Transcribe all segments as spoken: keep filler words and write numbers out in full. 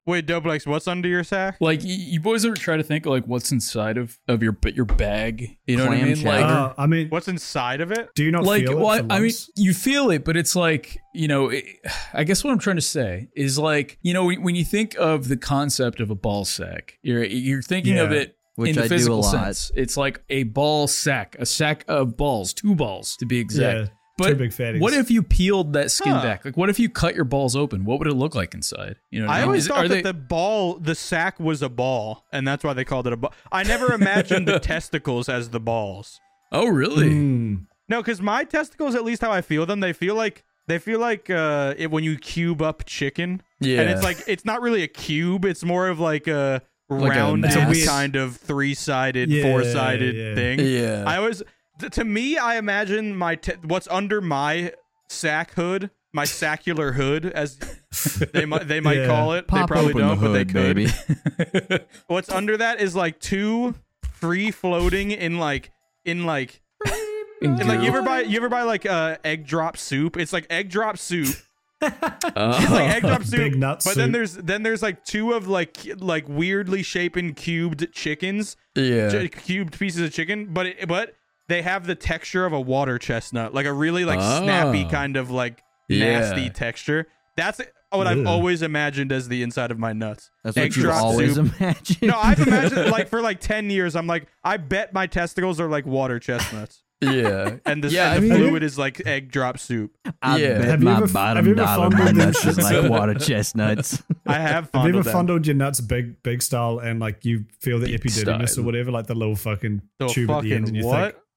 Wait, Doblex, what's under your sack? Like you, you boys ever try to think like what's inside of, of your your bag? You know Clam what I mean? chowder. Like, Uh, I mean, What's inside of it? do you not like feel what? it for I mean, months? you feel it, but it's like you know. It, I guess what I'm trying to say is like you know when, when you think of the concept of a ball sack, you're you're thinking Yeah. of it. Which in the I do physical a lot. sense, it's like a ball sack, a sack of balls, two balls to be exact. Yeah, but two big fatties. what if you peeled that skin Huh. back? Like, what if you cut your balls open? What would it look like inside? You know, what I I mean? always Is- thought are that they- the ball, the sack was a ball, and that's why they called it a ball. I never imagined the testicles as the balls. Oh, really? Mm. No, because my testicles, at least how I feel them, they feel like they feel like uh, it, when you cube up chicken. Yeah. And it's like it's not really a cube; it's more of like a Like a rounded mass. kind of three-sided, Yeah, four-sided yeah. thing. Yeah. I always, th- to me, I imagine my te- what's under my sack hood, my saccular hood, as they might they might Yeah. call it. Pop they probably open don't, the but they hood, could. baby. What's under that is like two free floating in like in like In and like you goo. ever buy you ever buy like uh egg drop soup? It's like egg drop soup. Oh. It's like egg drop soup. Big nut but then soup. there's then there's like two of like like weirdly shapen cubed chickens, yeah. ch- cubed pieces of chicken, but it, but they have the texture of a water chestnut, like a really like Oh. snappy kind of like Yeah. nasty texture. That's what I've Ew. always imagined as the inside of my nuts. That's Egg what you drop always soup. imagine. No, I've imagined like for like ten years. I'm like, I bet my testicles are like water chestnuts, Yeah. and the, Yeah, and I the mean- fluid is like egg drop soup. I Yeah. bet Have you my ever- have bottom you ever dollar of my fondled them nuts is shits? like water chestnuts. I have Have you fondled ever them. fondled your nuts big, big style, and like you feel the Big epididymis style. or whatever, like the little fucking The tube at the end, fucking and you what? think,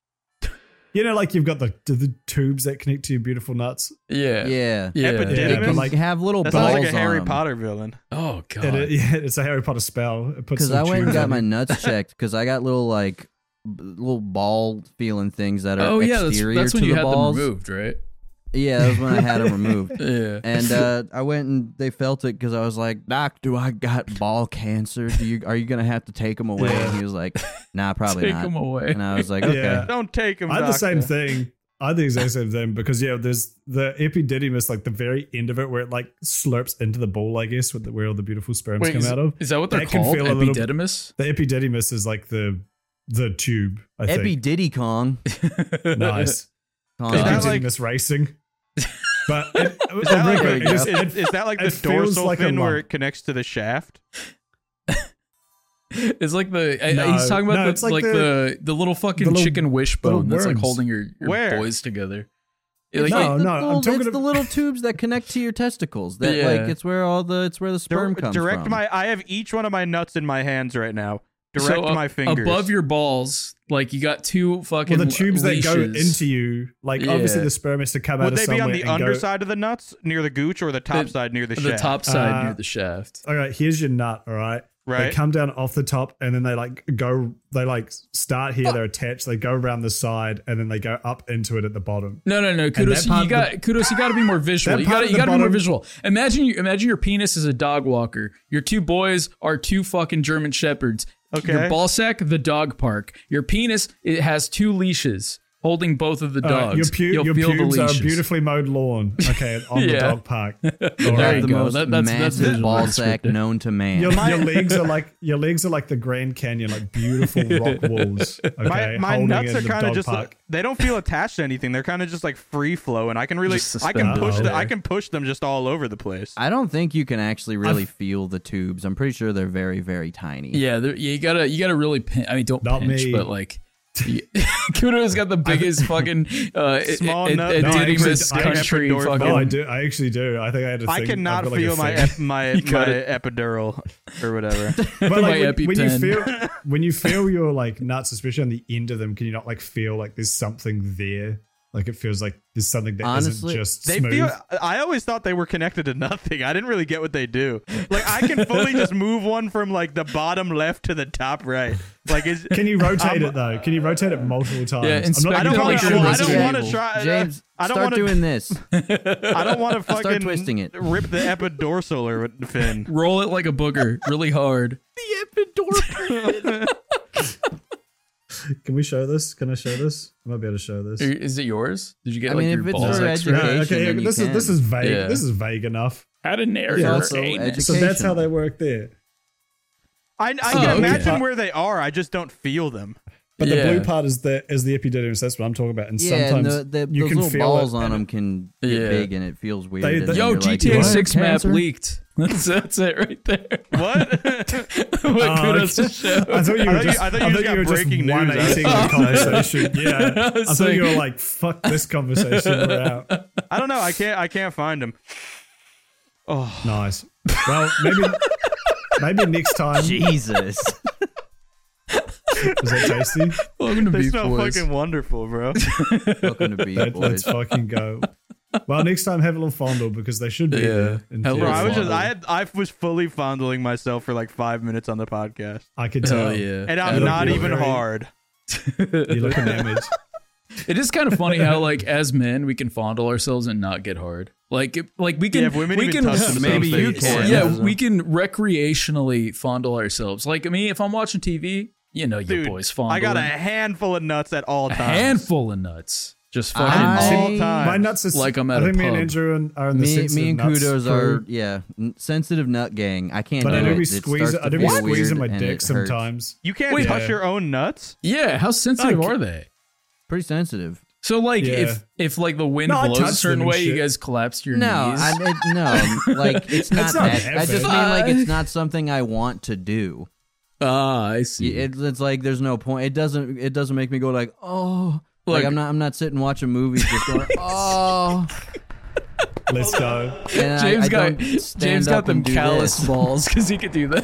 you know, like you've got the, the the tubes that connect to your beautiful nuts. Yeah. Yeah. Yeah. Epididymis? They can like have little That balls sounds like a on Harry them. Potter villain. Oh god. And it, yeah, it's a Harry Potter spell. It puts Because I little went and tubes got on my you. nuts checked because I got little like b- little ball feeling things that are oh yeah, that's, exterior that's when to you the had balls. them removed, right? Yeah, that was when I had them removed. Yeah. And uh, I went and they felt it because I was like, Doc, do I got ball cancer? Do you are you gonna have to take them away? And he was like, Nah, probably Take not. them away. And I was like, Okay. Yeah. Don't take him. I had the same doctor. thing. I had the exact same thing because yeah, there's the epididymis, like the very end of it, where it like slurps into the ball, I guess, with the, where all the beautiful sperms Wait, come is, out of. is that what they're That can called? feel a little- Epididymis? The epididymis is like the the tube. I think. Epi Diddy Kong. Nice. Kong. Is that like- Epididymis racing. But it, Is that, like, it just- is, it- is that like the it feels dorsal like a fin where lump. it connects to the shaft? It's like the I- No, he's talking about no, the, it's like, like the, the- the little fucking the little- chicken wishbone that's like worms. holding your, your Where? boys together. It's Like, No, the no, I'm little- talking it's ab- the little tubes that connect to your testicles. That Yeah. like it's where all the it's where the sperm Dir- comes direct from. my. I have each one of my nuts in my hands right now. Direct so up- my fingers above your balls, like you got two fucking well, the tubes that go leashes. into you, like obviously Yeah. the sperm has to come out Would of they be somewhere on the and go- underside of the nuts near the gooch or the top The- side near the, the shaft? top side Uh, near the shaft. All right, here's your nut. All right, They right? come down off the top and then they like go. They like start here. They're attached. They go around the side and then they go up into it at the bottom. No, no, no. Kudos. that part You of got the- kudos. You got to be more visual. that You part got of you the got to be more bottom- visual. Imagine you. Imagine your penis is a dog walker. Your two boys are two fucking German shepherds. Okay. Your ball sack, the dog park. Your penis, it has two leashes holding both of the All right, dogs. your pu- You'll your feel the pubes are a leashes. beautifully mowed lawn. Okay, on the Yeah. dog park. All There right. you the go. most That- that's- that's massive visual ball sack descriptive. known to man. Your, your legs are like your legs are like the Grand Canyon, like beautiful rock walls. Okay, my my holding nuts in are the kind of dog just park. they don't feel attached to anything. They're kind of just like free flow, and I can really Just I can suspended push out the, there. I can push them just all over the place. I don't think you can actually really I've- feel the tubes. I'm pretty sure they're very, very tiny. Yeah, there- yeah, you gotta you gotta really pin. I mean, don't Not pinch, me. but like. you- Kudo's got the biggest fucking uh, Small ed- nut. ed- No, I Epididymis actually- I country actually- fucking. No, I do. I actually do. I think I had a I thing. cannot I've got, like, a feel my thing. ep, my You my got it. epidural or whatever. But My like when, when you EpiPen. feel when you feel your like nuts, especially on the end of them, can you not like feel like there's something there? Like it feels like there's something that Honestly, not just They smooth. feel. I always thought they were connected to nothing. I didn't really get what they do. Like I can fully just move one from like the bottom left to the top right. Like is Can you rotate I'm- it though? Can you rotate it multiple times? Yeah, I'm inspect I don't it want like to. you're I Resident don't want to Evil. try. James, I don't start want to. doing this. I don't want to Start fucking twisting it. Rip the epidorsal or fin. Roll it like a booger, really hard. Can we show this? Can I show this? I might be able to show this. Is it yours? Did you get I like mean, your if it's balls for X-ray? education, Yeah, okay, then yeah, you this is can. this is vague. Yeah. This is vague enough. How to narrate It's your also anus. education. So that's how they work there. I, I Oh, can okay. imagine where they are. I just don't feel them. But Yeah. the blue part is the is the epididymis. That's what I'm talking about. And Yeah, and sometimes the, the, you those can little feel balls it, on and them can get Yeah. big and it feels weird. They- and they- then Yo, you're like, G T A "Do I have six map cancer?" leaked. That's, that's it right there. What? What Oh, kudos to okay. show. I thought you I were thought you- just, I thought you I just thought got you were just breaking news. one eighting I the conversation. Yeah, I I was thought you like- were like, "Fuck this conversation, we're out." I don't know. I can't. I can't find them. Oh, Nice. Well, maybe maybe next time. Jesus. Was that tasty? Welcome to they Beef smell Boys. fucking wonderful, bro. Welcome to Beef Let, Boys. let's fucking go. Well, next time have a little fondle because they should be Yeah. there. in Hell, Bro, theory. I was just. fondle. I had. I was fully fondling myself for like five minutes on the podcast, I could tell. Hell yeah. and I'm look- not you look even very- hard. You look enamored. It is kind of funny how, like, as men, we can fondle ourselves and not get hard. Like, it- like we can. Yeah, if women we even can touch themselves, maybe they you get can. hard. Yeah, Yeah. we can recreationally fondle ourselves. Like me, if I'm watching T V, you know, your Dude, boys fondling. I got a handful of nuts at all A times. handful of nuts. Just I- fucking. all I- time. My nuts is Like I'm I at a think me and pub. Andrew and- are in the Me, sensitive me and nuts Kudos crew. are, yeah, n- sensitive nut gang. I can't But do I do it. be It squeezing. starts I to do be feel squeezing my weird and dick it hurts. sometimes. You can't Wait. touch Yeah. your own nuts. Yeah, how sensitive Like- are they? Pretty sensitive. So, like, Yeah. if if like the wind No, I blows a touch certain them and way, you shit. guys collapse to your No, knees. I, it, no, like it's not It's not that. that I just bad. mean like it's not something I want to do. Ah, I see. It, it's like there's no point. It doesn't. It doesn't make me go like, oh, like, Like- I'm not. I'm not sitting watching movies just going, oh. Let's go. And James I, I got don't stand James up got them and do callous this. balls because he could do that.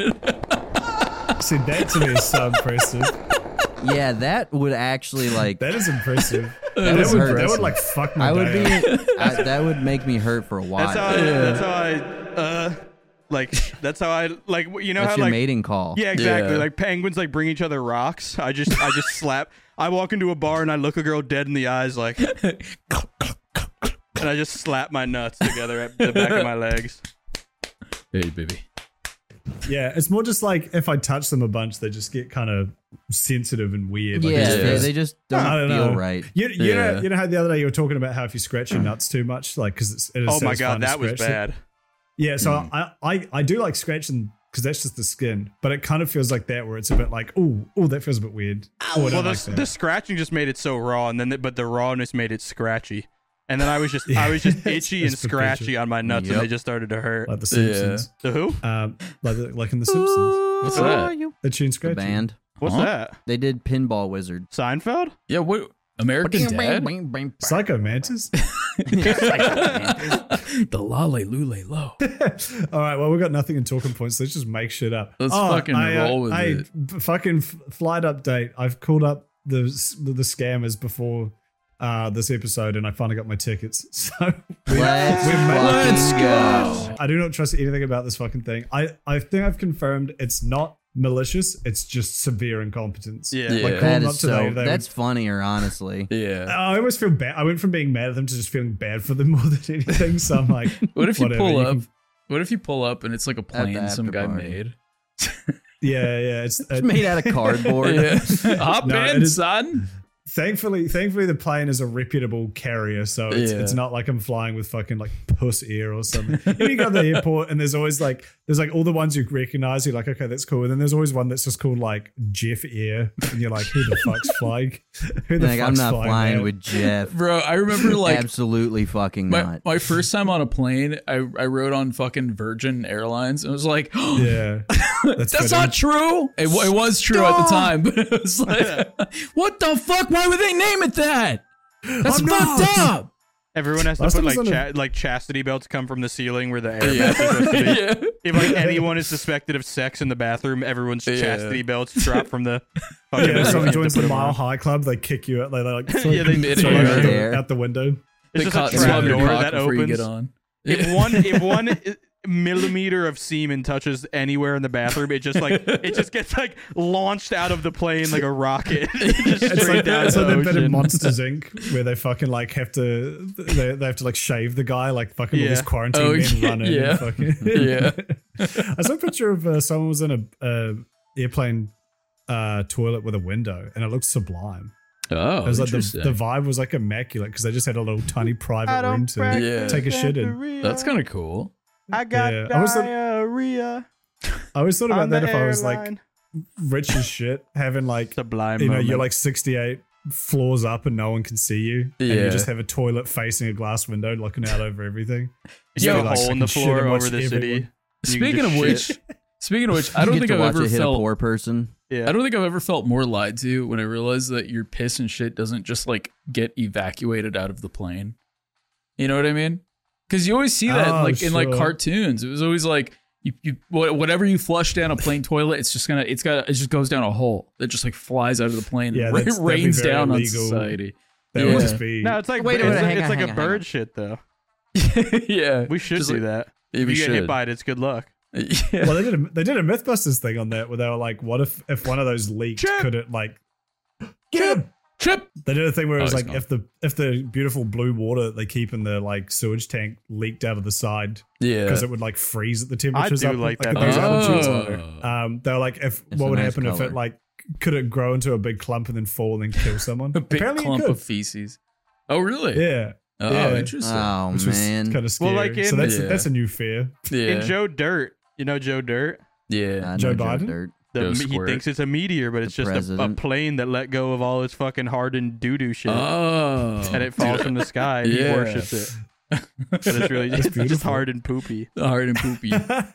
See, that to me is so impressive. Yeah, that would actually like. That is impressive. That that, is would, that impressive. would like fuck my I would be. day up. I, that would make me hurt for a while. That's how. I, That's how I. Uh, like that's how I like. You know That's how your like. mating call. Yeah, exactly. Yeah. Like penguins like bring each other rocks. I just I just slap. I walk into a bar and I look a girl dead in the eyes like, and I just slap my nuts together at the back of my legs. Hey, baby. Yeah, it's more just like if I touch them a bunch, they just get kind of sensitive and weird. Like Yeah, it's Yeah. They, just- they just don't, I don't feel know. right. You, you Yeah. know, you know how the other day you were talking about how if you scratch your nuts too much, like because it's it is Oh my satisfying god, to that was scratch them. bad. Yeah, so I, I I do like scratching because that's just the skin, but it kind of feels like that where it's a bit like oh oh that feels a bit weird. Oh, I Well, don't the, like that. the scratching just made it so raw, and then the, but the rawness made it scratchy. And then I was just I was just itchy and That's the scratchy picture. on my nuts, Yep. and they just started to hurt. like the Simpsons, The who? um, like the, like in the Simpsons, What's Who that? are you? the tune The scratching. band. What's Huh? that? They did Pinball Wizard. Seinfeld? Yeah, what? American Dad? Psycho Mantis. The Lale Lule Low. All right, well, we've got nothing in talking points. Let's just make shit up. Let's fucking I, uh, roll with I, it. b- Fucking f- flight update. I've called up the the, the scammers before uh, this episode, and I finally got my tickets. So we, Let's, we're ma- Let's fucking go. I do not trust anything about this fucking thing. I, I think I've confirmed it's not malicious. It's just severe incompetence. Yeah. Yeah. Like, call That them is up today, so. they That's funnier, honestly. Yeah. I always feel bad. I went from being mad at them to just feeling bad for them more than anything. So I'm like, What if you whatever, pull you up? can- What if you pull up and it's like a plane the some after guy party. made? yeah, yeah. It's, It's made out of cardboard. Yeah. Hop No, in, it is- son. Thankfully, thankfully, the plane is a reputable carrier, so it's, Yeah. it's not like I'm flying with fucking like Puss Air or something. You know, you go to the airport and there's always like there's like all the ones you recognize. You're like, okay, that's cool. And then there's always one that's just called like Jeff Air, and you're like, who the fuck's flying? Who the Like, fuck's I'm not flying that? with Jeff. Bro, I remember like Absolutely fucking my, not. my first time on a plane, I, I rode on fucking Virgin Airlines and it was like, Yeah, that's, that's fitting. not true. It, wa- it was true at the time, but it was like, what the fuck? Why would they name it that? That's I'm fucked not. up. Everyone has to Last put time I like was on cha- like chastity belts come from the ceiling where the air Yeah. vents are supposed to be. Yeah. If like anyone is suspected of sex in the bathroom, everyone's Yeah. chastity belts drop from the fucking Yeah, if roof. someone You have to joins put the 'em Mile on. High Club, they kick you out. They like Yeah, they Mid-air. throw you out, Mid-air. the, out the window. It's They just caught a swab trap your door cock that before you opens. get on. If one if one millimeter of semen touches anywhere in the bathroom, it just like it just gets like launched out of the plane like a rocket, just It's straight like, down it's the like that bit in ocean. Monsters Incorporated where they fucking like have to they, they have to like shave the guy like fucking all Yeah. these quarantine Oh, men yeah, run in yeah. and fucking Yeah. I saw a picture of uh, someone was in a uh, airplane uh, toilet with a window and it looked sublime. Oh, It was like the, interesting. the vibe was like immaculate because they just had a little tiny private room to Yeah. take a shit in. That's kind of cool. I got Yeah, I was the- diarrhea. I always thought on about that the if I was like airline. rich as shit, having like Sublime you know moment. you're like sixty-eight floors up and no one can see you, and Yeah. you just have a toilet facing a glass window looking out over everything. you have Yo, a like, hole in I the can shit floor and over watch the city. everyone. You can Speaking just of which, shit. speaking of which, I don't you think get I've to watch ever it hit felt. a poor person. yeah. I don't think I've ever felt more lied to when I realized that your piss and shit doesn't just like get evacuated out of the plane. You know what I mean? Because you always see that Oh, like in like sure. cartoons. It was always like you, you wha- whatever you flush down a plane toilet, it's just gonna it's got it just goes down a hole that just like flies out of the plane. Yeah, and that's- that'd be rains very down illegal. on society. That Yeah. would just be No, it's like Wait a it's, minute, like- hang it's on, like hang a on, hang bird on. shit though. Yeah, We should Just do like- that. yeah, If we you get hit should. by it, it's good luck. Yeah. well, they did a, they did a MythBusters thing on that where they were like, what if if one of those leaked, Chip! could it like get him? Chip. They did a thing where it Oh, was he's like gone. if the if the beautiful blue water that they keep in the like sewage tank leaked out of the side Yeah. because it would like freeze at the I temperatures do up like that. at those Oh. altitudes. Um, they were like, if It's what a would nice happen if color. it like could it grow into a big clump and then fall and then kill someone? A big Apparently clump it could. of feces. Oh, really? Yeah. Oh, yeah. interesting. Oh Which was man, kind of scary. Well, like in- so that's Yeah. that's a new fear. yeah. In Joe Dirt, you know Joe Dirt. yeah. I Joe know Biden? Dirt. The, Joe he Squirt. thinks it's a meteor, but it's The just a, a president. plane that let go of all its fucking hardened doo doo shit, Oh. and it falls from the sky. And Yeah. He worships it, but it's really just, just beautiful. hard and poopy. Hard and poopy.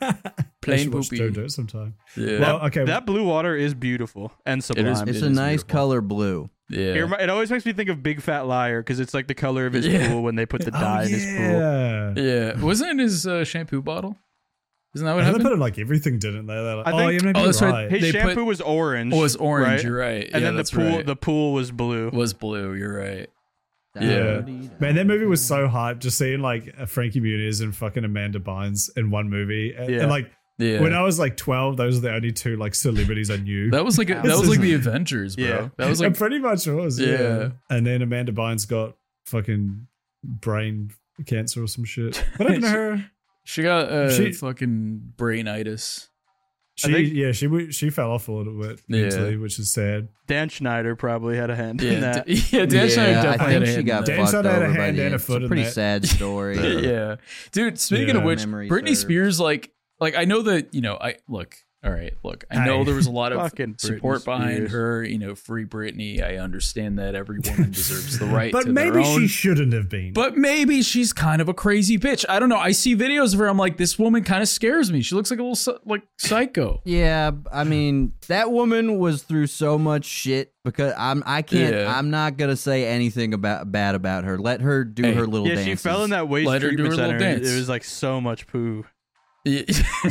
Plain Plain watch poopy. Joe Dirt sometime. Yeah. Well, okay. That blue water is beautiful and sublime. is- It's It a nice beautiful. color blue. yeah. It, remi- it always makes me think of Big Fat Liar because it's like the color of his Yeah. pool when they put the Oh, dye in his pool. yeah. Yeah. Wasn't it in his uh, shampoo bottle? Isn't that what And they happened? put it like everything, didn't they? They're like, I oh, think- yeah, maybe Oh, you're that's right. right. His They shampoo put- was orange. Oh, it was orange. right? You're right. And yeah, then the that's pool, right. the pool was blue. was blue. You're right. Yeah. Man, that movie was so hyped. Just seeing like uh, Frankie Muniz and fucking Amanda Bynes in one movie. And, Yeah. and like Yeah. when I was like twelve, those are the only two like celebrities I knew. that was like a, that was like the Avengers, bro. Yeah. That was it like pretty much was. Yeah. Yeah. And then Amanda Bynes got fucking brain cancer or some shit. What happened to her? she got uh, She- fucking brainitis. She think- yeah she w- she fell off a little bit Yeah. mentally, which is sad. Dan Schneider probably had a hand in Yeah. that. D- yeah. Dan Schneider yeah, I definitely think had a she hand got in Dan fucked Schneider had a over by hand the and a end. foot It's a in pretty that. sad story. that. Yeah. Dude, speaking Yeah. of which, Memory Britney serves. Spears, like, like I know that, you know, I look, all right, look, I know Hey. there was a lot of Fucking Britney support behind Spears. her, you know, free Britney. I understand that every woman deserves the right But to maybe their own. she shouldn't have been. But maybe she's kind of a crazy bitch. I don't know. I see videos of her. I'm like, this woman kind of scares me. She looks like a little psy- like psycho. Yeah, I mean that woman was through so much shit because I'm I can't Yeah. I'm not gonna say anything about bad about her. Let her do Hey. her little Yeah, dances. she fell in that waste Let her do treatment her little center. and dance. It was like so much poo. Yeah.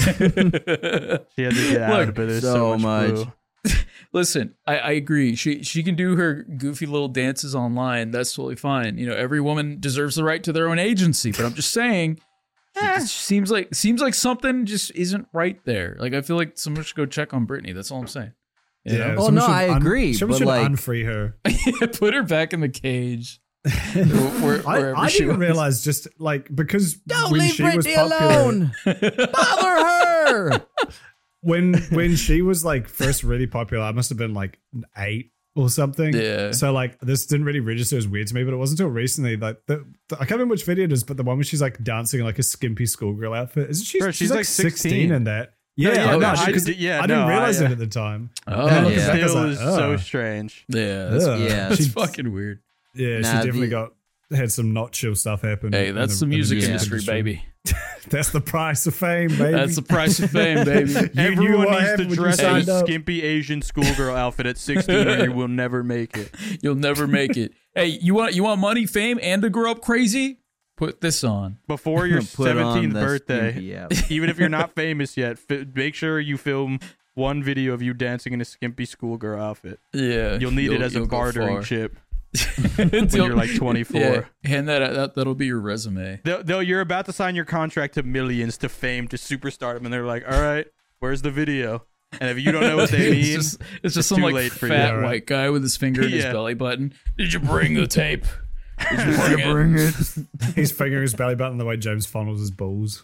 She had to get out, Look, but there's so so, much, much. poo. Listen, I, I agree. She she can do her goofy little dances online. That's totally fine. You know, every woman deserves the right to their own agency. But I'm just saying, it just seems like seems like something just isn't right there. Like I feel like someone should go check on Britney. That's all I'm saying. You yeah, know? Oh, someone no, should I agree, Someone but, should like- unfree her. Put her back in the cage. Where- I, wherever I she didn't was. realize just like because Don't when leave she was Britney popular, alone. Bother her. when when she was like first really popular, I must have been like eight or something. Yeah. So like this didn't really register as weird to me, but it wasn't until recently like the, the I can't remember which video it is, but the one where she's like dancing in like a skimpy schoolgirl outfit. Isn't she? Bro, she's, she's, like like, sixteen sixteen. in that. Yeah, yeah, I know, no, she- I 'cause did- yeah, I didn't no, realize I, it uh, at the time. Oh, And I looked yeah. back, I was Still like, is oh. so strange. yeah, that's, Ugh. Yeah. that's She- fucking weird. Yeah, Nah, she definitely the- got had some not chill stuff happen. Hey, in that's the in music yeah. industry, baby. That's the price of fame, baby. That's the price of fame, baby. You knew Everyone what needs to happened when you dress in a signed up. skimpy Asian schoolgirl outfit at sixteen, or you will never make it. You'll never make it. Hey, you want you want money, fame, and to grow up crazy? Put this on. Before your Put on seventeenth the birthday, skimpy outfit. even if you're not famous yet, fi- make sure you film one video of you dancing in a skimpy schoolgirl outfit. Yeah, You'll need it as a you'll go bartering far. chip when when you're like twenty-four. Yeah, hand that, that that'll be your resume. They'll, they'll, you're about to sign your contract to millions, to fame, to superstardom, and they're like, all right, where's the video? And if you don't know what they mean, it's just, it's just it's some too like late for you. fat Yeah, right. white guy with his finger in his Yeah. belly button. Did you bring the tape? Did you bring it? He's fingering his belly button the way James fondles his balls.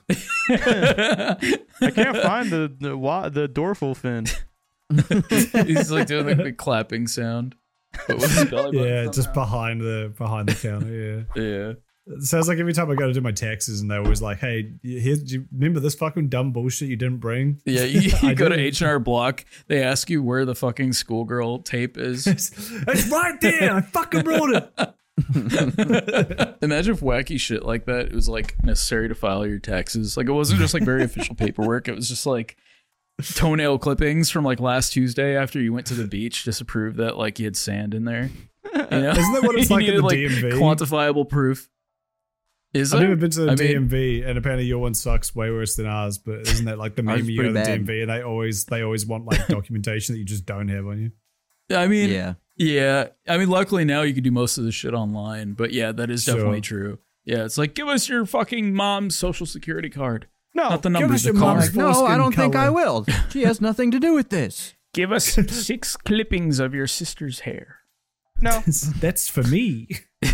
I can't find the the, wa- the dorsal fin. He's like doing like the clapping sound. But with his belly button Yeah, somehow. just behind the behind the counter. Yeah. yeah. It sounds like every time I go to do my taxes and they're always like, hey, here's, do you remember this fucking dumb bullshit you didn't bring? Yeah, you, I you go to do. H and R Block. They ask you where the fucking schoolgirl tape is. It's, it's right there. I fucking brought it. Imagine if wacky shit like that it was like necessary to file your taxes. Like it wasn't just like very official paperwork. It was just like toenail clippings from like last Tuesday after you went to the beach just to prove that like you had sand in there. You know? Isn't that what it's You like at needed, the D M V? Quantifiable proof. Is I've there? never been to the I D mean- M V, and apparently your one sucks way worse than ours. But isn't that like the Ours meme? is You go to the pretty D M bad. V, and they always they always want like documentation that you just don't have on you. I mean, Yeah. yeah. I mean, luckily now you can do most of the shit online. But yeah, that is Sure. definitely true. Yeah, it's like give us your fucking mom's social security card. No, Not the give numbers, us the your mom's card. No, I foreskin don't think I color. will. She has nothing to do with this. Give us six clippings of your sister's hair no. That's for me.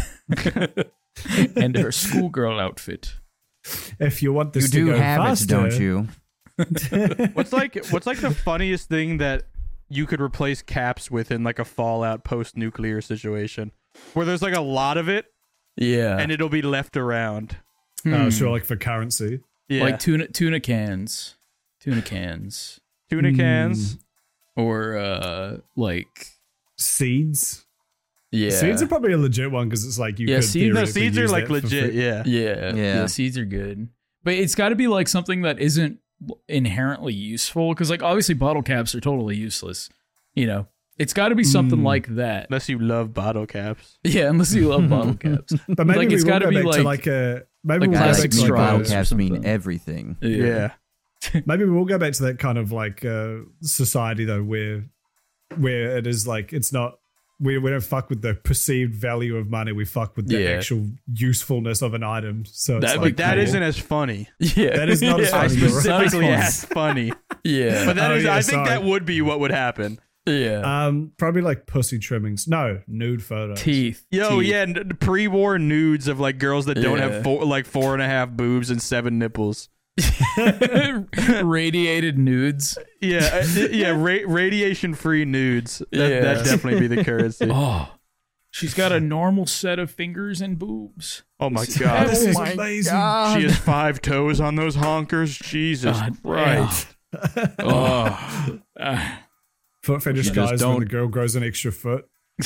and her schoolgirl outfit. If you want You this to do go have faster, it, don't you? What's like what's like the funniest thing that you could replace caps with in like a Fallout post-nuclear situation, where there's like a lot of it Yeah, and it'll be left around. Oh, sure, like for currency. Yeah, like tuna tuna cans, tuna cans, tuna cans. or uh, like Seeds. yeah, Seeds are probably a legit one because it's like you Yeah, could seeds- No, theoretically seeds are use like that for legit. food. Yeah. yeah, Yeah. yeah. Seeds are good, but it's got to be like something that isn't inherently useful because, like, obviously bottle caps are totally useless. You know, it's got to be something Mm. like that. Unless you love bottle caps. Yeah, unless you love bottle caps. But maybe Like, we it's will gotta go be back to like- like a maybe like we'll go Guys, plastic back me to like bottle a, straws or caps mean something. everything. Yeah. maybe we'll go back to that kind of like uh, society though, where where it is like it's not we we don't fuck with the perceived value of money. We fuck with the Yeah. actual usefulness of an item. So it's That'd like But that cool. isn't as funny. Yeah, That is not as Yeah. I funny, you're right. specifically Not as asked funny. Yeah, But that Oh, is, yeah, I think sorry. that would be what would happen. yeah. um probably like pussy trimmings. No, nude photos. Teeth. Yo, teeth. yeah, n- pre-war nudes of like girls that don't Yeah. have four, like four and a half boobs and seven nipples. Radiated nudes. Yeah, uh, yeah, ra- radiation-free nudes. That, Yeah. That'd definitely be the currency. Oh, she's got a normal set of fingers and boobs. Oh my This god, is my amazing. God. she has five toes on those honkers. Jesus God, Christ! Oh, Ah. Foot fetish You just guys when don't- the girl grows an extra foot.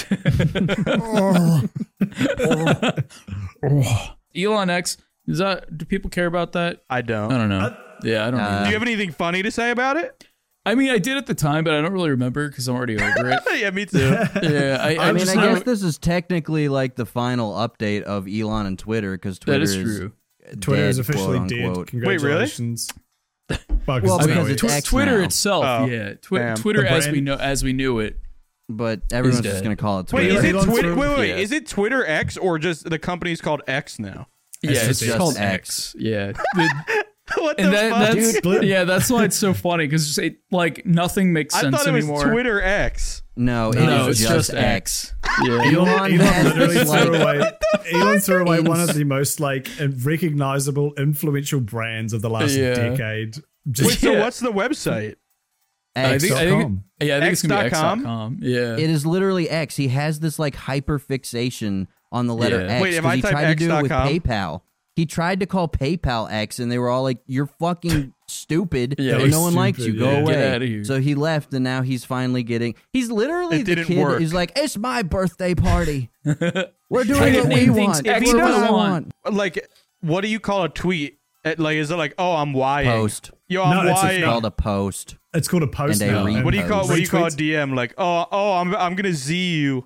Elon X. Is that? Do people care about that? I I don't. don't know. Yeah, I don't. Uh, either. Do you have anything funny to say about it? I mean, I did at the time, but I don't really remember because I'm already over it. Yeah, me too. Yeah, I, I I mean, just I know- guess this is technically like the final update of Elon and Twitter because that Twitter is true. Twitter dead, is officially quote, dead. unquote. Congratulations. Well, Well, it's because now it's it- X Twitter now. itself, Oh, yeah. Twi- damn. Twitter The as we brand- know as we knew it. But everyone's dead. just going to call it Wait, Twitter. is it Elon's Twitter? through- Wait, wait, wait. Yeah. Is it Twitter X or just the company's called X now? Yeah, It's it's, just called X. X. Yeah. The- What the and that, fuck? that's Dude. yeah, that's why it's so funny because it like nothing makes I sense thought it was anymore. Twitter X. No, it No, is it's just, just X. X. Yeah. Elon, Elon Elon has literally this, threw like- away. Elon threw away one ins- of the most like recognizable, influential brands of the last Yeah. decade. Just Wait, so Yeah. what's the website? I X. think, I think com. yeah, I think it's gonna be X dot com? X dot com. Yeah. It is literally X. He has this like hyper fixation on the letter Yeah. X Wait, if 'cause I he type tried to do it with X dot com? PayPal. He tried to call PayPal X, and they were all like, "You're fucking stupid. Yeah, and you're no one likes you. stupid, Go yeah. away." Get outta here. So he left, and now he's finally getting. He's literally It the didn't kid work. who's like, "It's my birthday party. We're I doing can what we name things want. X What do I I want." want?" Like, what do you call a tweet? Uh, Like, is it like, oh, I'm Ying? Post. Yo, I'm No, it's a- Ying. It's called a post. it's called a post And they now. repost. What do you call? What do you call a Retweets? D M? Like, oh, oh, I'm I'm gonna Z you.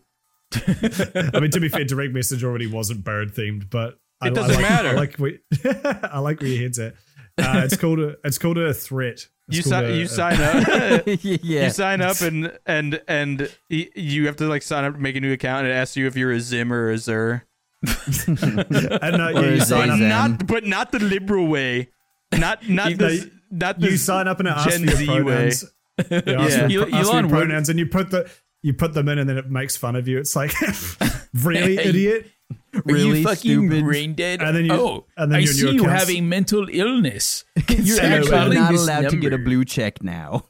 I mean, to be fair, direct message already wasn't bird themed, but I, It doesn't I like, matter. I like we, I like where your head's at. Uh, it's called a it's called a threat. It's You called sign a- you a- sign up. yeah. You sign up and and and y- you have to like sign up to make a new account and it asks you if you're a Zim or a Zer. and uh, yeah, Or you is sign it up. Zem? Not, but not the liberal way. Not not You- the not the You sign up and it asks Gen for Z your way. pronouns. You ask Yeah. for, El- ask for Elon your would- pronouns, and you put the you put them in, and then it makes fun of you. It's like, really, idiot. Really stupid. brain dead? And then you- oh, and then I your see new you accounts- have a mental illness. You're You're You're actually not this allowed to get a number. blue check now.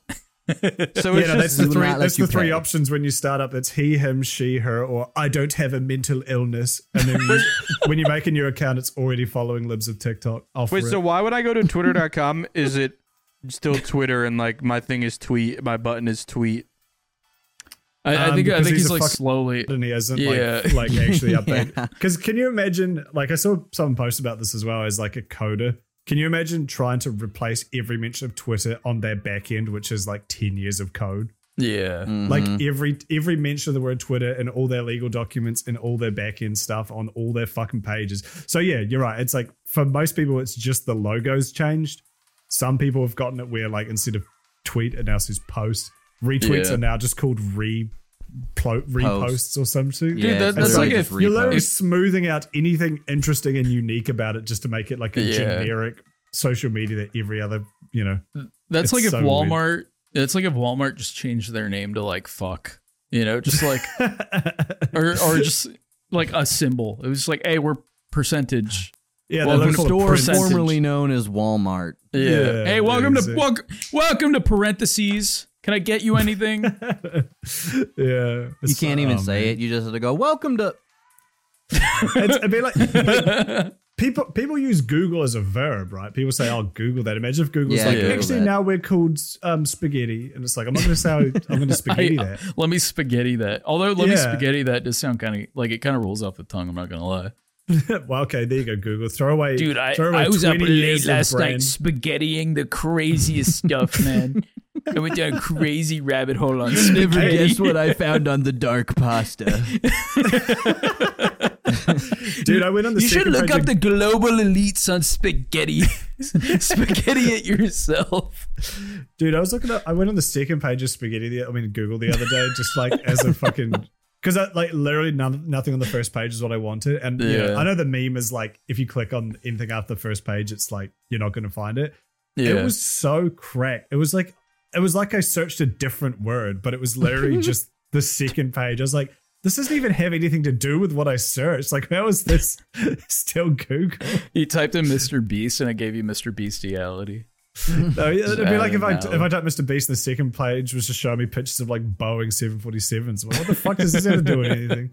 So it's Yeah, no, just, that's the we will three. not let That's the you three pay. options when you start up. It's he, him, she, her, or I don't have a mental illness. And then you, when you make a new account, it's already following libs of TikTok. Off wait, rip. so why would I go to twitter dot com? Is it still Twitter and like my thing is tweet, my button is tweet? I, I Um, think I because think he's he's a like fucking- slowly. and he hasn't Yeah. like, like actually updated. Yeah. Because can you imagine? Like I saw someone post about this as well as like a coder. Can you imagine trying to replace every mention of Twitter on their back end, which is like ten years of code? Yeah. Mhm. Like every every mention of the word Twitter and all their legal documents and all their back end stuff on all their fucking pages. So yeah, you're right. It's like for most people, it's just the logos changed. Some people have gotten it where like instead of tweet, it now says post. Retweets Yeah. are now just called re plo- reposts or something. Yeah, that- it's that's literally like just if- You're literally reposts. smoothing out anything interesting and unique about it just to make it like a Yeah. generic social media that every other, you know. That's It's like if so weird. Walmart. It's like if Walmart just changed their name to like fuck. You know, just like or or just like a symbol. It was just like, hey, we're percentage. Yeah, Welcome they're to called Store percentage. formerly known as Walmart. Yeah. Yeah, hey, welcome exactly. to welcome, welcome to parentheses. Can I get you anything? yeah. You can't even say it. You just have to go, welcome to... It's, it'd be like, but people people use Google as a verb, right? People say, "Oh, Google that." Imagine if Google's Yeah, like, Google "Actually, that. now we're called um, spaghetti," and it's like, I'm not going to say how, I'm going to spaghetti I- that. Let me spaghetti that. Although let me Yeah. spaghetti that does sound kind of like it kind of rolls off the tongue. I'm not gonna lie, Well, okay, there you go, Google. Throw away, dude. I, throw away I was up twenty late years of last night brand. spaghettiing the craziest stuff, man. I went down a crazy rabbit hole on You never spaghetti. guess what I found on the dark pasta. Dude, I went on the You should second look page up of- the global elites on spaghetti. Spaghetti it yourself. Dude, I was looking at. I went on the second page of spaghetti. The, I mean, Google the other day, just like as a fucking. Because I like literally none, nothing on the first page is what I wanted, and you know, Yeah. I know the meme is like if you click on anything after the first page, it's like you're not going to find it. Yeah. It was so crack. It was like it was like I searched a different word, but it was literally just the second page. I was like, this doesn't even have anything to do with what I searched. Like, how is this still Google? You typed in Mister Beast and it gave you Mister Beastiality. No, it'd be like if I Wow. if I typed Mister Beast, the second page was just showing me pictures of like Boeing seven forty-sevens. Well, what the fuck does this have to do with anything?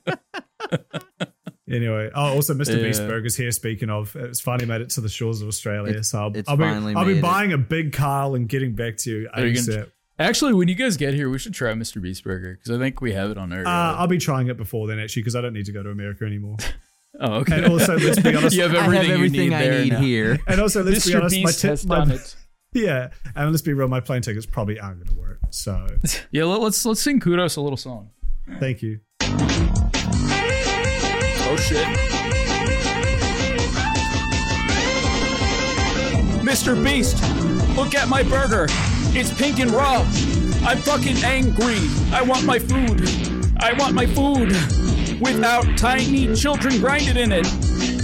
Anyway, oh, also Mister Yeah. Beast Burgers here. Speaking of, it's finally made it to the shores of Australia, It's- so I'll, it's I'll be finally I'll be made it. buying a big Carl and getting back to you Are you gonna ASAP. Actually, when you guys get here, we should try Mister Beast Burger because I think we have it on our. Uh, I'll be trying it before then, actually, because I don't need to go to America anymore. oh, okay. And also, let's be honest. you have I everything, have everything you need I there need now. here. And also, let's be Mister honest. Beast my, has t- my done it. yeah, and let's be real. My plane tickets probably aren't going to work. So, Yeah, let, let's let's sing Kudos a little song. thank you. Oh shit. Mister Beast, look at my burger. It's pink and raw. I'm fucking angry. I want my food. I want my food without tiny children grinded in it.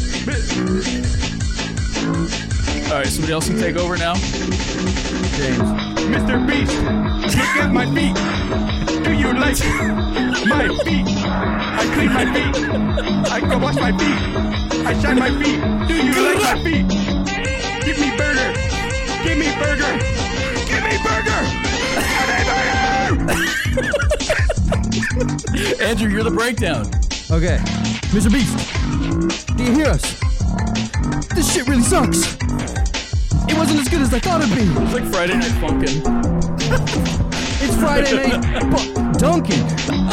All right, somebody else can take over now. James. Mister Beast, look at my feet. Do you like my feet? I clean my feet. I go wash my feet. I shine my feet. Do you like my feet? Give me burger. Give me burger. Give me burger. Give me burger. Andrew, you're the breakdown. Okay. Mister Beast, do you hear us? This shit really sucks. It wasn't as good as I thought it'd be. It's like Friday Night Funkin'. It's Friday night, but Duncan.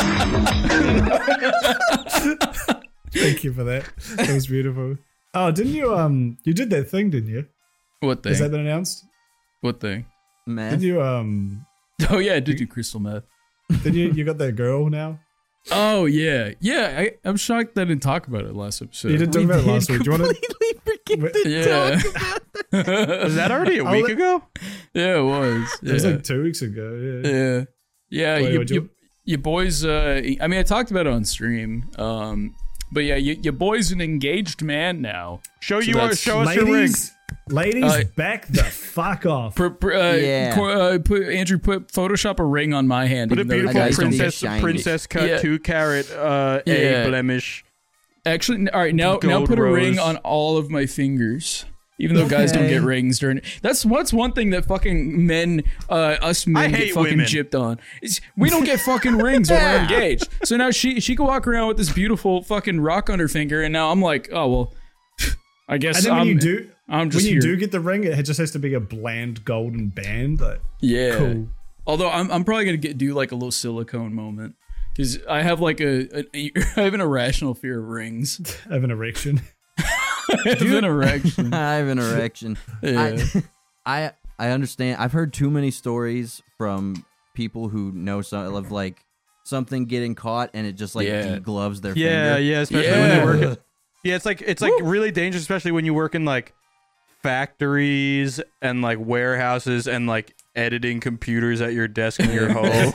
Thank you for that. That was beautiful. Oh, didn't you? Um, you did that thing, didn't you? What thing? Has that been announced? What thing? Man. Didn't you? Um, Oh yeah, I did do crystal meth. didn't you? You got that girl now. Oh yeah, yeah. I, I'm shocked I didn't talk about it last episode. You didn't talk about it last week. Do you want to? completely forget to Yeah. talk about that. Was that already a I'll week let- ago? Yeah, it was. It was Yeah. like two weeks ago. Yeah. Yeah, yeah. Wait, you, what'd you- you, you boys. Uh, I mean, I talked about it on stream. Um, but yeah, you, your boy's an engaged man now. Show So you our, that's- show us your ring. Ladies, ladies, Uh, back the fuck off. Per, per, uh, Yeah. co- uh, put Andrew put Photoshop a ring on my hand. Put a even though the beautiful guys don't get princess shiny. princess cut Yeah. two carat uh, Yeah. a blemish. Actually, all right. Now, now Gold put a rose. ring on all of my fingers. Even though guys don't Okay. get rings during that's what's one thing that fucking men, uh, us men hate get fucking women. gypped on. Is we don't get fucking rings when we're engaged. So now she she can walk around with this beautiful fucking rock on her finger, and now I'm like, oh well, I guess And then I'm, when you do, I'm just when you here. do get the ring, it just has to be a bland golden band. Like, yeah. cool. Although I'm I'm probably gonna get do like a little silicone moment because I have like a, a I have an irrational fear of rings. I have an erection. I have an erection. I have an erection. Yeah. I, I I understand. I've heard too many stories from people who know some of like something getting caught and it just like Yeah. degloves their Yeah, finger. yeah, especially Yeah. when they work. At, yeah, it's like it's like really dangerous, especially when you work in like factories and like warehouses and like editing computers at your desk in your home. It's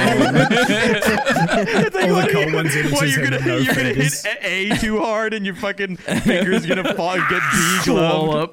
like, All what the are cold you- ones editors what, you're have gonna no you're gonna hit fingers. A too hard and your fucking finger's gonna fall get Swell degloved. up.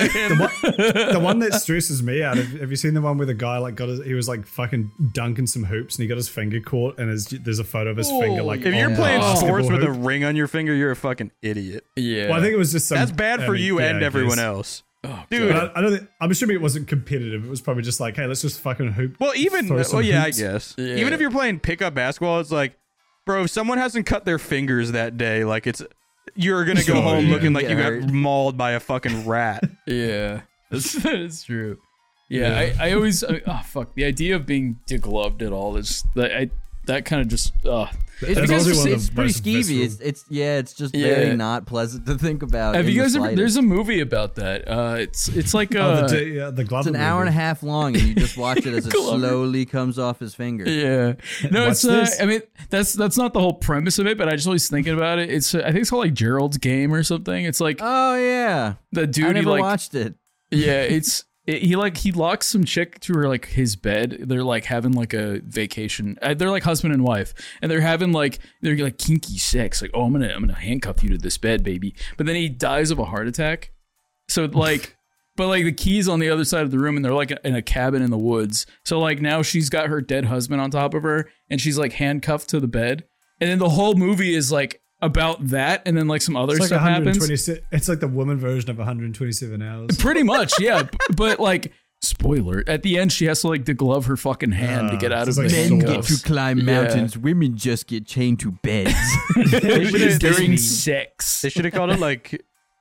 The one that stresses me out. Have, have you seen the one where the guy like got his, he was like fucking dunking some hoops and he got his finger caught and his, there's a photo of his finger like If you're on playing the sports basketball with a hoop. ring on your finger, you're a fucking idiot. Yeah. Well, I think it was just some. That's bad I for mean, you yeah, and I everyone guess. else. Oh, Dude, But I, I don't. Think, I'm assuming it wasn't competitive. It was probably just like, hey, let's just fucking hoop. Well, even throw some well, yeah, hoops. I guess. Yeah. Even if you're playing pickup basketball, it's like, bro, if someone hasn't cut their fingers that day, like it's you're gonna go Sure, home yeah. looking like Get you hurt. got mauled by a fucking rat. Yeah, that's, that is true. Yeah, I, I always I, oh fuck the idea of being degloved at all is that I that kind of just uh It's, That's because honestly it's, one of it's the pretty most skeevy. visceral- It's, it's yeah, it's just Yeah. very not pleasant to think about. have in you the guys ever slightest. there's a movie about that. Uh it's it's like uh Oh, the, yeah, the Glover It's an hour and a movie. half long, and you just watch it as it Glover. slowly comes off his finger. yeah. No, What's it's uh, this? I mean that's that's not the whole premise of it, but I just always thinking about it. It's uh, I think it's called like Gerald's Game or something. It's like Oh yeah, the dude I he never like watched it. yeah, it's it, he like he locks some chick to her like his bed. They're like having like a vacation. Uh, they're like husband and wife, and they're having like they're like kinky sex. Like, oh, I'm gonna I'm gonna handcuff you to this bed, baby. But then he dies of a heart attack. So like, but like the key's on the other side of the room, and they're like in a cabin in the woods. So like now she's got her dead husband on top of her, and she's like handcuffed to the bed. And then the whole movie is like about that, and then like some other It's like stuff happens. one hundred twenty. It's like the woman version of one hundred twenty-seven hours. Pretty much, yeah. B- but like, spoiler: at the end, she has to like deglove her fucking hand to Ah, get out of it's the like Men get handcuffs. to climb Yeah. mountains. Women just get chained to beds. should've- during they- sex. They should have called it like,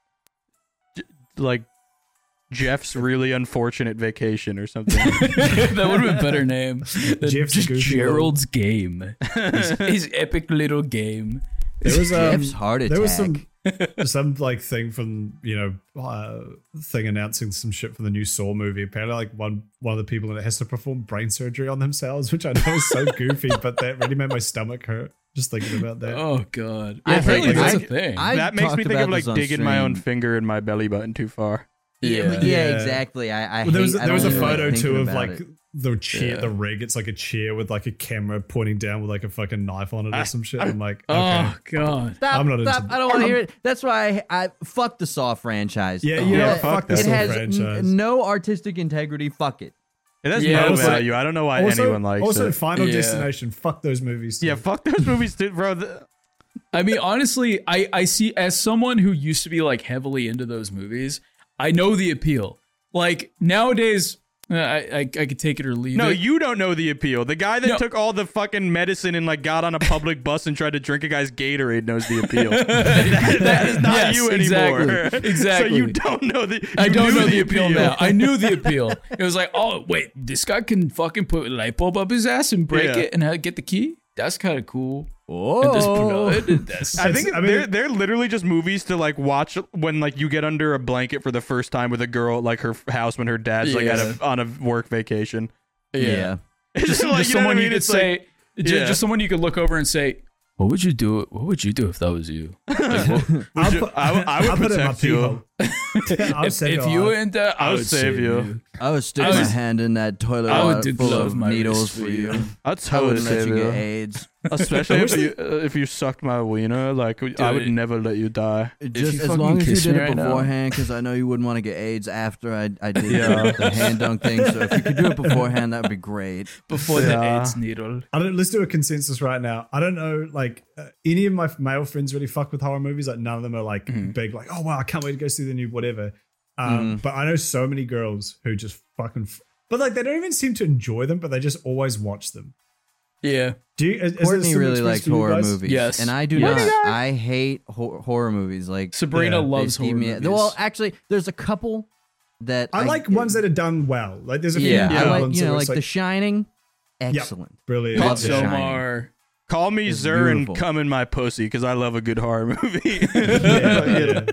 J- like Jeff's really unfortunate vacation or something. That would have been a better name. than Jeff's just Goofy Gerald's game. His, his epic little game. There was um, Jeff's heart attack. there was some some like thing from you know uh, thing announcing some shit for the new Saw movie. Apparently, like one one of the people in it has to perform brain surgery on themselves, which I know is so goofy, but that really made my stomach hurt just thinking about that. Oh god. I Yeah, apparently hate- that's I- a thing. I that makes me talked think of about like this on digging my own stream. finger in my belly button too far. Yeah, yeah. yeah, Yeah. exactly. I, I Well, there was hate- I there was a don't really photo like too thinking of about like it. the chair, Yeah. the rig. It's like a chair with like a camera pointing down with like a fucking knife on it or some shit. I'm like, okay. Oh god. Stop, I'm not into stop. that. I don't want to hear it. That's why I, I fuck the Saw franchise. Yeah, Oh, you know, Yeah, what? fuck fuck that. this it whole has franchise. n- no artistic integrity. Fuck it. It has Yeah, no also- value. I don't know why also, anyone likes also it. Final Yeah. Destination. Fuck those movies. too. Yeah, fuck those movies, too, bro. The- I mean, honestly, I, I see as someone who used to be like heavily into those movies, I know the appeal. Like nowadays, uh, I, I I could take it or leave No, it. you don't know the appeal. The guy that No. took all the fucking medicine and like got on a public bus and tried to drink a guy's Gatorade knows the appeal. that, that is not Yes, you anymore. exactly, exactly. So you don't know the. I you don't knew know the appeal, now. I knew the appeal. It was like, oh wait, this guy can fucking put a light bulb up his ass and break Yeah. it and uh, get the key. That's kind of cool. Oh, And this blood, that's, I think I mean- they're they're literally just movies to like watch when like you get under a blanket for the first time with a girl at like her house when her dad's like at Yeah. a, on a work vacation. yeah. It's just, like, just you know what I someone you mean? could It's like- say, ju- yeah. just someone you could look over and say, "What would you do? What would you do if that was you?" Like, what- Would you- put- I would- I would I'll put it in my protect you. pee hole. I'll if save if your you life. were in that, I I would would save save you. you. I would stick I my was- hand in that toilet I would water dig full love of my needles wrist for for you. you. I'd I totally wouldn't let save you you. get AIDS. Especially I if wish you uh, if you sucked my wiener, like I would Dude. never let you die. Just you as fucking long as you kiss did me it right now. beforehand, because I know you wouldn't want to get AIDS after I, I did Yeah. the, the hand dunk thing. So if you could do it beforehand, that would be great. Before the Yeah. AIDS needle. I don't. Let's do a consensus right now. I don't know, like uh, any of my male friends really fuck with horror movies. Like none of them are like Mm-hmm. big, like oh wow, I can't wait to go see the new whatever. Um, Mhm. But I know so many girls who just fucking, f- but like they don't even seem to enjoy them, but they just always watch them. Yeah. Do you? Is, is it a Courtney similar really experience likes for you horror guys? movies. Yes. And I do Yes. not. I hate hor- horror movies. Like Sabrina Yeah. they loves keep horror me- movies. Well, actually, there's a couple that I like ones that are done well. Like there's a few Yeah, good I like ones you that know, are like just The Shining. Excellent. brilliant. Love The Shining. Midsommar. Call me It's Zer and beautiful. come in my pussy because I love a good horror movie. Yeah, yeah.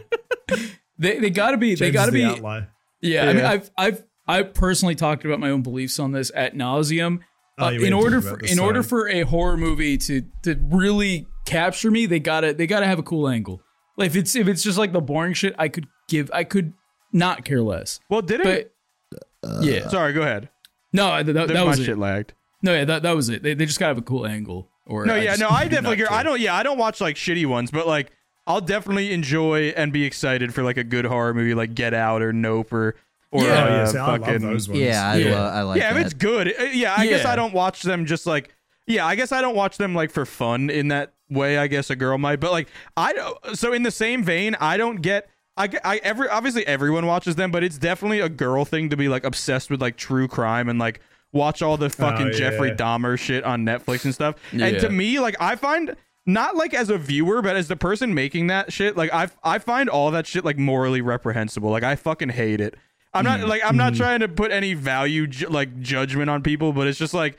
They they gotta be they James gotta is the be outlier. yeah, I mean Yeah. I've I've I've personally talked about my own beliefs on this at nauseum. Oh, Uh, you in have order talked for about this, in order sorry. for a horror movie to to really capture me, they gotta they gotta have a cool angle. Like if it's if it's just like the boring shit, I could give I could not care less. well, did it? But yeah, Sorry, go ahead. no, that, that, That that my was it. shit lagged. No, yeah, that, that was it. They, they just gotta have a cool angle. Or No, I yeah, just no, I do definitely. not Agree. I care. don't. Yeah, I don't watch like shitty ones, but like I'll definitely enjoy and be excited for like a good horror movie, like Get Out or Nope or or Yeah. Oh, uh, yeah, see, I love fucking. those ones. Yeah, I, Yeah. lo- I like yeah, if that. it's good, uh, yeah, I guess Yeah. I don't watch them just like. Yeah, I guess I don't watch them like for fun in that way. I guess a girl might, but like I don't. So in the same vein, I don't get. I, get- I every obviously everyone watches them, but it's definitely a girl thing to be like obsessed with like true crime and like watch all the fucking Oh, yeah. Jeffrey Dahmer shit on Netflix and stuff. And Yeah. to me, like I find not like as a viewer, but as the person making that shit, like I I find all that shit like morally reprehensible. Like I fucking hate it. I'm not like I'm not trying to put any value ju- like judgment on people, but it's just like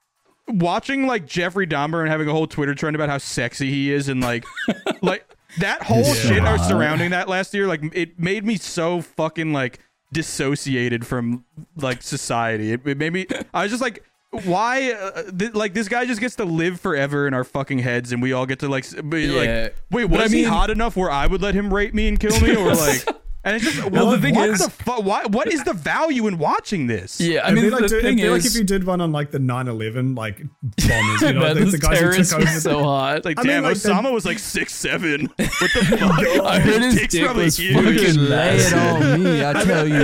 watching like Jeffrey Dahmer and having a whole Twitter trend about how sexy he is and like like that whole Yeah. shit are surrounding that last year. Like it made me so fucking like dissociated from like society. It, it made me. I was just like. Why, uh, th- like this guy just gets to live forever in our fucking heads, and we all get to like, s- be Yeah. like, wait, But was I he mean- hot enough where I would let him rape me and kill me, or like, and it's just, well, the thing what is- the fu- why, what is the value in watching this? Yeah, I It'd mean be like, the do- it'd thing be like is, if you did one on like the nine eleven like bombers, you know, man, the, those the guys who terrorists took were over. so hot. It's like, I mean, damn, like, Osama the- was like six seven. What the fuck? I heard his dick's dick probably was huge. fucking Lay it on me, I tell you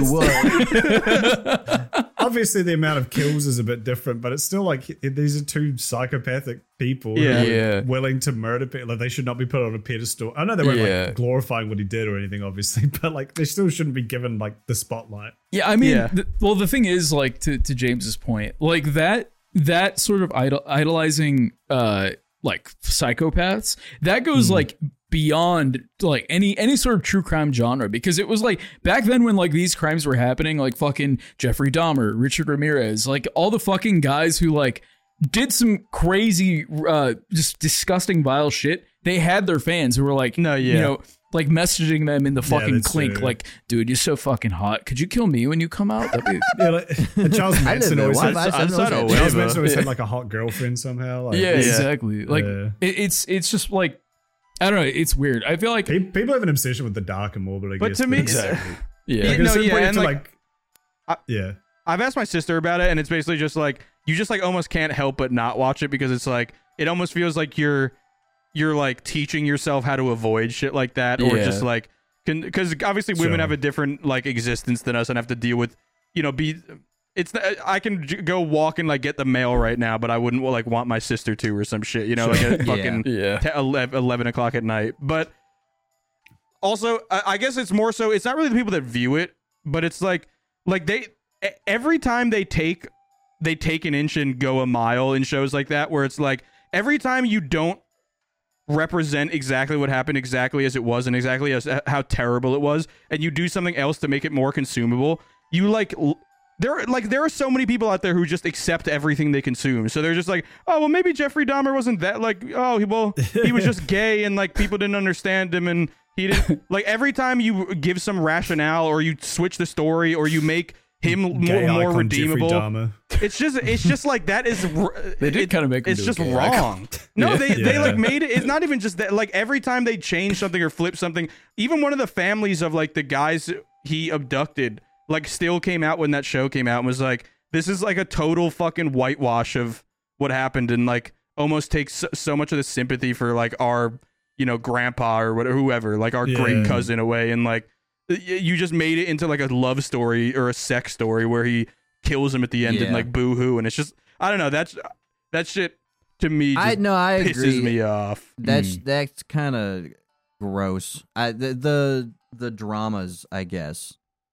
what. Obviously, the amount of kills is a bit different, but it's still like it- these are two psychopathic people Yeah. who are Yeah. willing to murder people. Like, they should not be put on a pedestal. I know they weren't Yeah. like glorifying what he did or anything, obviously, but like they still shouldn't be given like the spotlight. Yeah, I mean, Yeah. th- well, the thing is, like, to, to James's point, like that that sort of idol- idolizing, uh, like psychopaths, that goes like beyond like any any sort of true crime genre, because it was like back then when like these crimes were happening, like fucking Jeffrey Dahmer, Richard Ramirez, like all the fucking guys who like did some crazy, uh, just disgusting, vile shit. They had their fans who were like, No, yeah. you know. Like messaging them in the fucking that's clink, true. like, dude, you're so fucking hot. Could you kill me when you come out? That'd be Yeah, like and Charles I live Manson there. always Why had, have I said outside no of to that? Charles Waiver. Manson always had like a hot girlfriend somehow. Like, yeah, exactly. Like Yeah. it, it's it's just like I don't know. It's weird. I feel like Pe- people have an obsession with the dark and morbid. I But guess, to me, exactly. yeah, Yeah, Like, no, at a certain yeah, point, you and, have to, like, like, yeah. I've asked my sister about it, and it's basically just like you just like almost can't help but not watch it because it's like it almost feels like you're you're like teaching yourself how to avoid shit like that, or Yeah. just like because obviously women Sure. have a different like existence than us and have to deal with you know be. It's I can j- go walk and like get the mail right now, but I wouldn't like want my sister to or some shit, you know, like at fucking yeah. te- eleven, eleven o'clock at night. But also, I, I guess it's more so. It's not really the people that view it, but it's like like they e- every time they take they take an inch and go a mile in shows like that, where it's like every time you don't represent exactly what happened exactly as it was and exactly as how terrible it was, and you do something else to make it more consumable, you like l- there are like there are so many people out there who just accept everything they consume. So they're just like, oh well, maybe Jeffrey Dahmer wasn't that like oh he, well he was just gay and like people didn't understand him and he didn't like every time you give some rationale or you switch the story or you make him more, Gay more icon Jeffrey redeemable. Dahmer. It's just it's just like that is r- They did it- kind of make him it's do a just gay wrong. No, Yeah. they they Yeah. like made it. It's not even just that. Like every time they change something or flip something, even one of the families of like the guys he abducted, like still came out when that show came out and was like, this is like a total fucking whitewash of what happened and like almost takes so, so much of the sympathy for like our you know grandpa or whatever whoever like our Yeah. great cousin away and like y- you just made it into like a love story or a sex story where he kills him at the end and Yeah. like boo hoo and it's just I don't know that's that shit to me just I no, I pisses agree. me off. That's Mm. that's kind of gross. I the, the the dramas, I guess.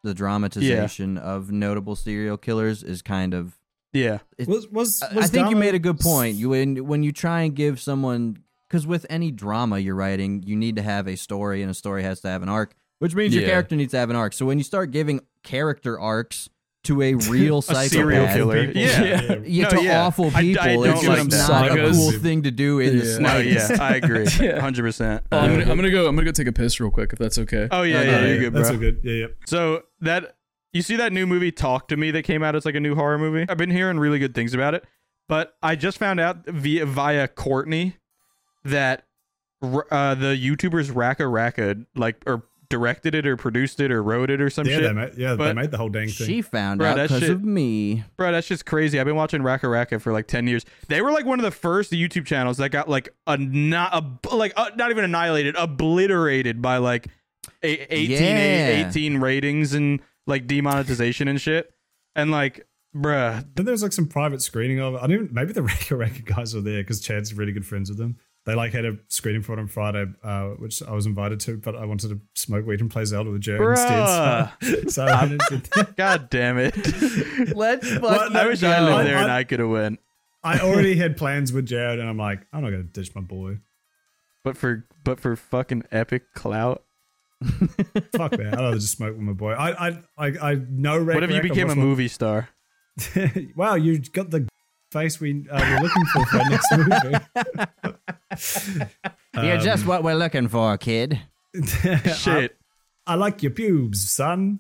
the dramatization of notable serial killers is kind of. Yeah. It, Was was, I- was I think you Dahmer- made a good point. You when when you try and give someone, because with any drama you're writing, you need to have a story, and a story has to have an arc, which means your Yeah. character needs to have an arc. So when you start giving character arcs to a real A psychopath, serial killer. People. Yeah. yeah, No, to yeah. awful I- I people, don't it's like like that. not a Sagas. cool thing to do in the Yeah. No, slightest. yeah, I agree. Yeah. one hundred percent. Oh, I'm, gonna, I'm gonna go. I'm gonna go take a piss real quick if that's okay. Oh, yeah, No, yeah, no, you're yeah, good, bro. That's all good. Yeah, yeah. So that you see that new movie Talk to Me that came out? It's like a new horror movie. I've been hearing really good things about it, but I just found out via via Courtney that uh, the YouTubers Raka Raka like or directed it or produced it or wrote it or some Yeah, shit. they made, yeah, they But made the whole dang thing. She found Bro, out that because shit- of me. Bro, that's just crazy. I've been watching Raka Raka for like ten years. They were like one of the first YouTube channels that got like a not a like uh, not even annihilated, obliterated by like a, eighteen, Yeah. eighteen ratings and like demonetization and shit. And like, bruh, Then there was like some private screening of it. I don't even, maybe the Raka Raka guys were there because Chad's really good friends with them. They like had a screening for it on Friday, uh, which I was invited to, but I wanted to smoke weed and play Zelda with Jared Bruh. instead. So, so I went and did that. god damn it. Let's fuck Well, I wish I I- lived there and I- I could have went. I already had plans with Jared, and I'm like, I'm not going to ditch my boy. But for but for fucking epic clout. Fuck that. I'd rather just smoke with my boy. I I I, I know Raka What if you Raka became a was one- movie star? Wow, you got the face we uh, were looking for for our next movie. You're just what we're looking for, kid. Shit. I like your pubes, son.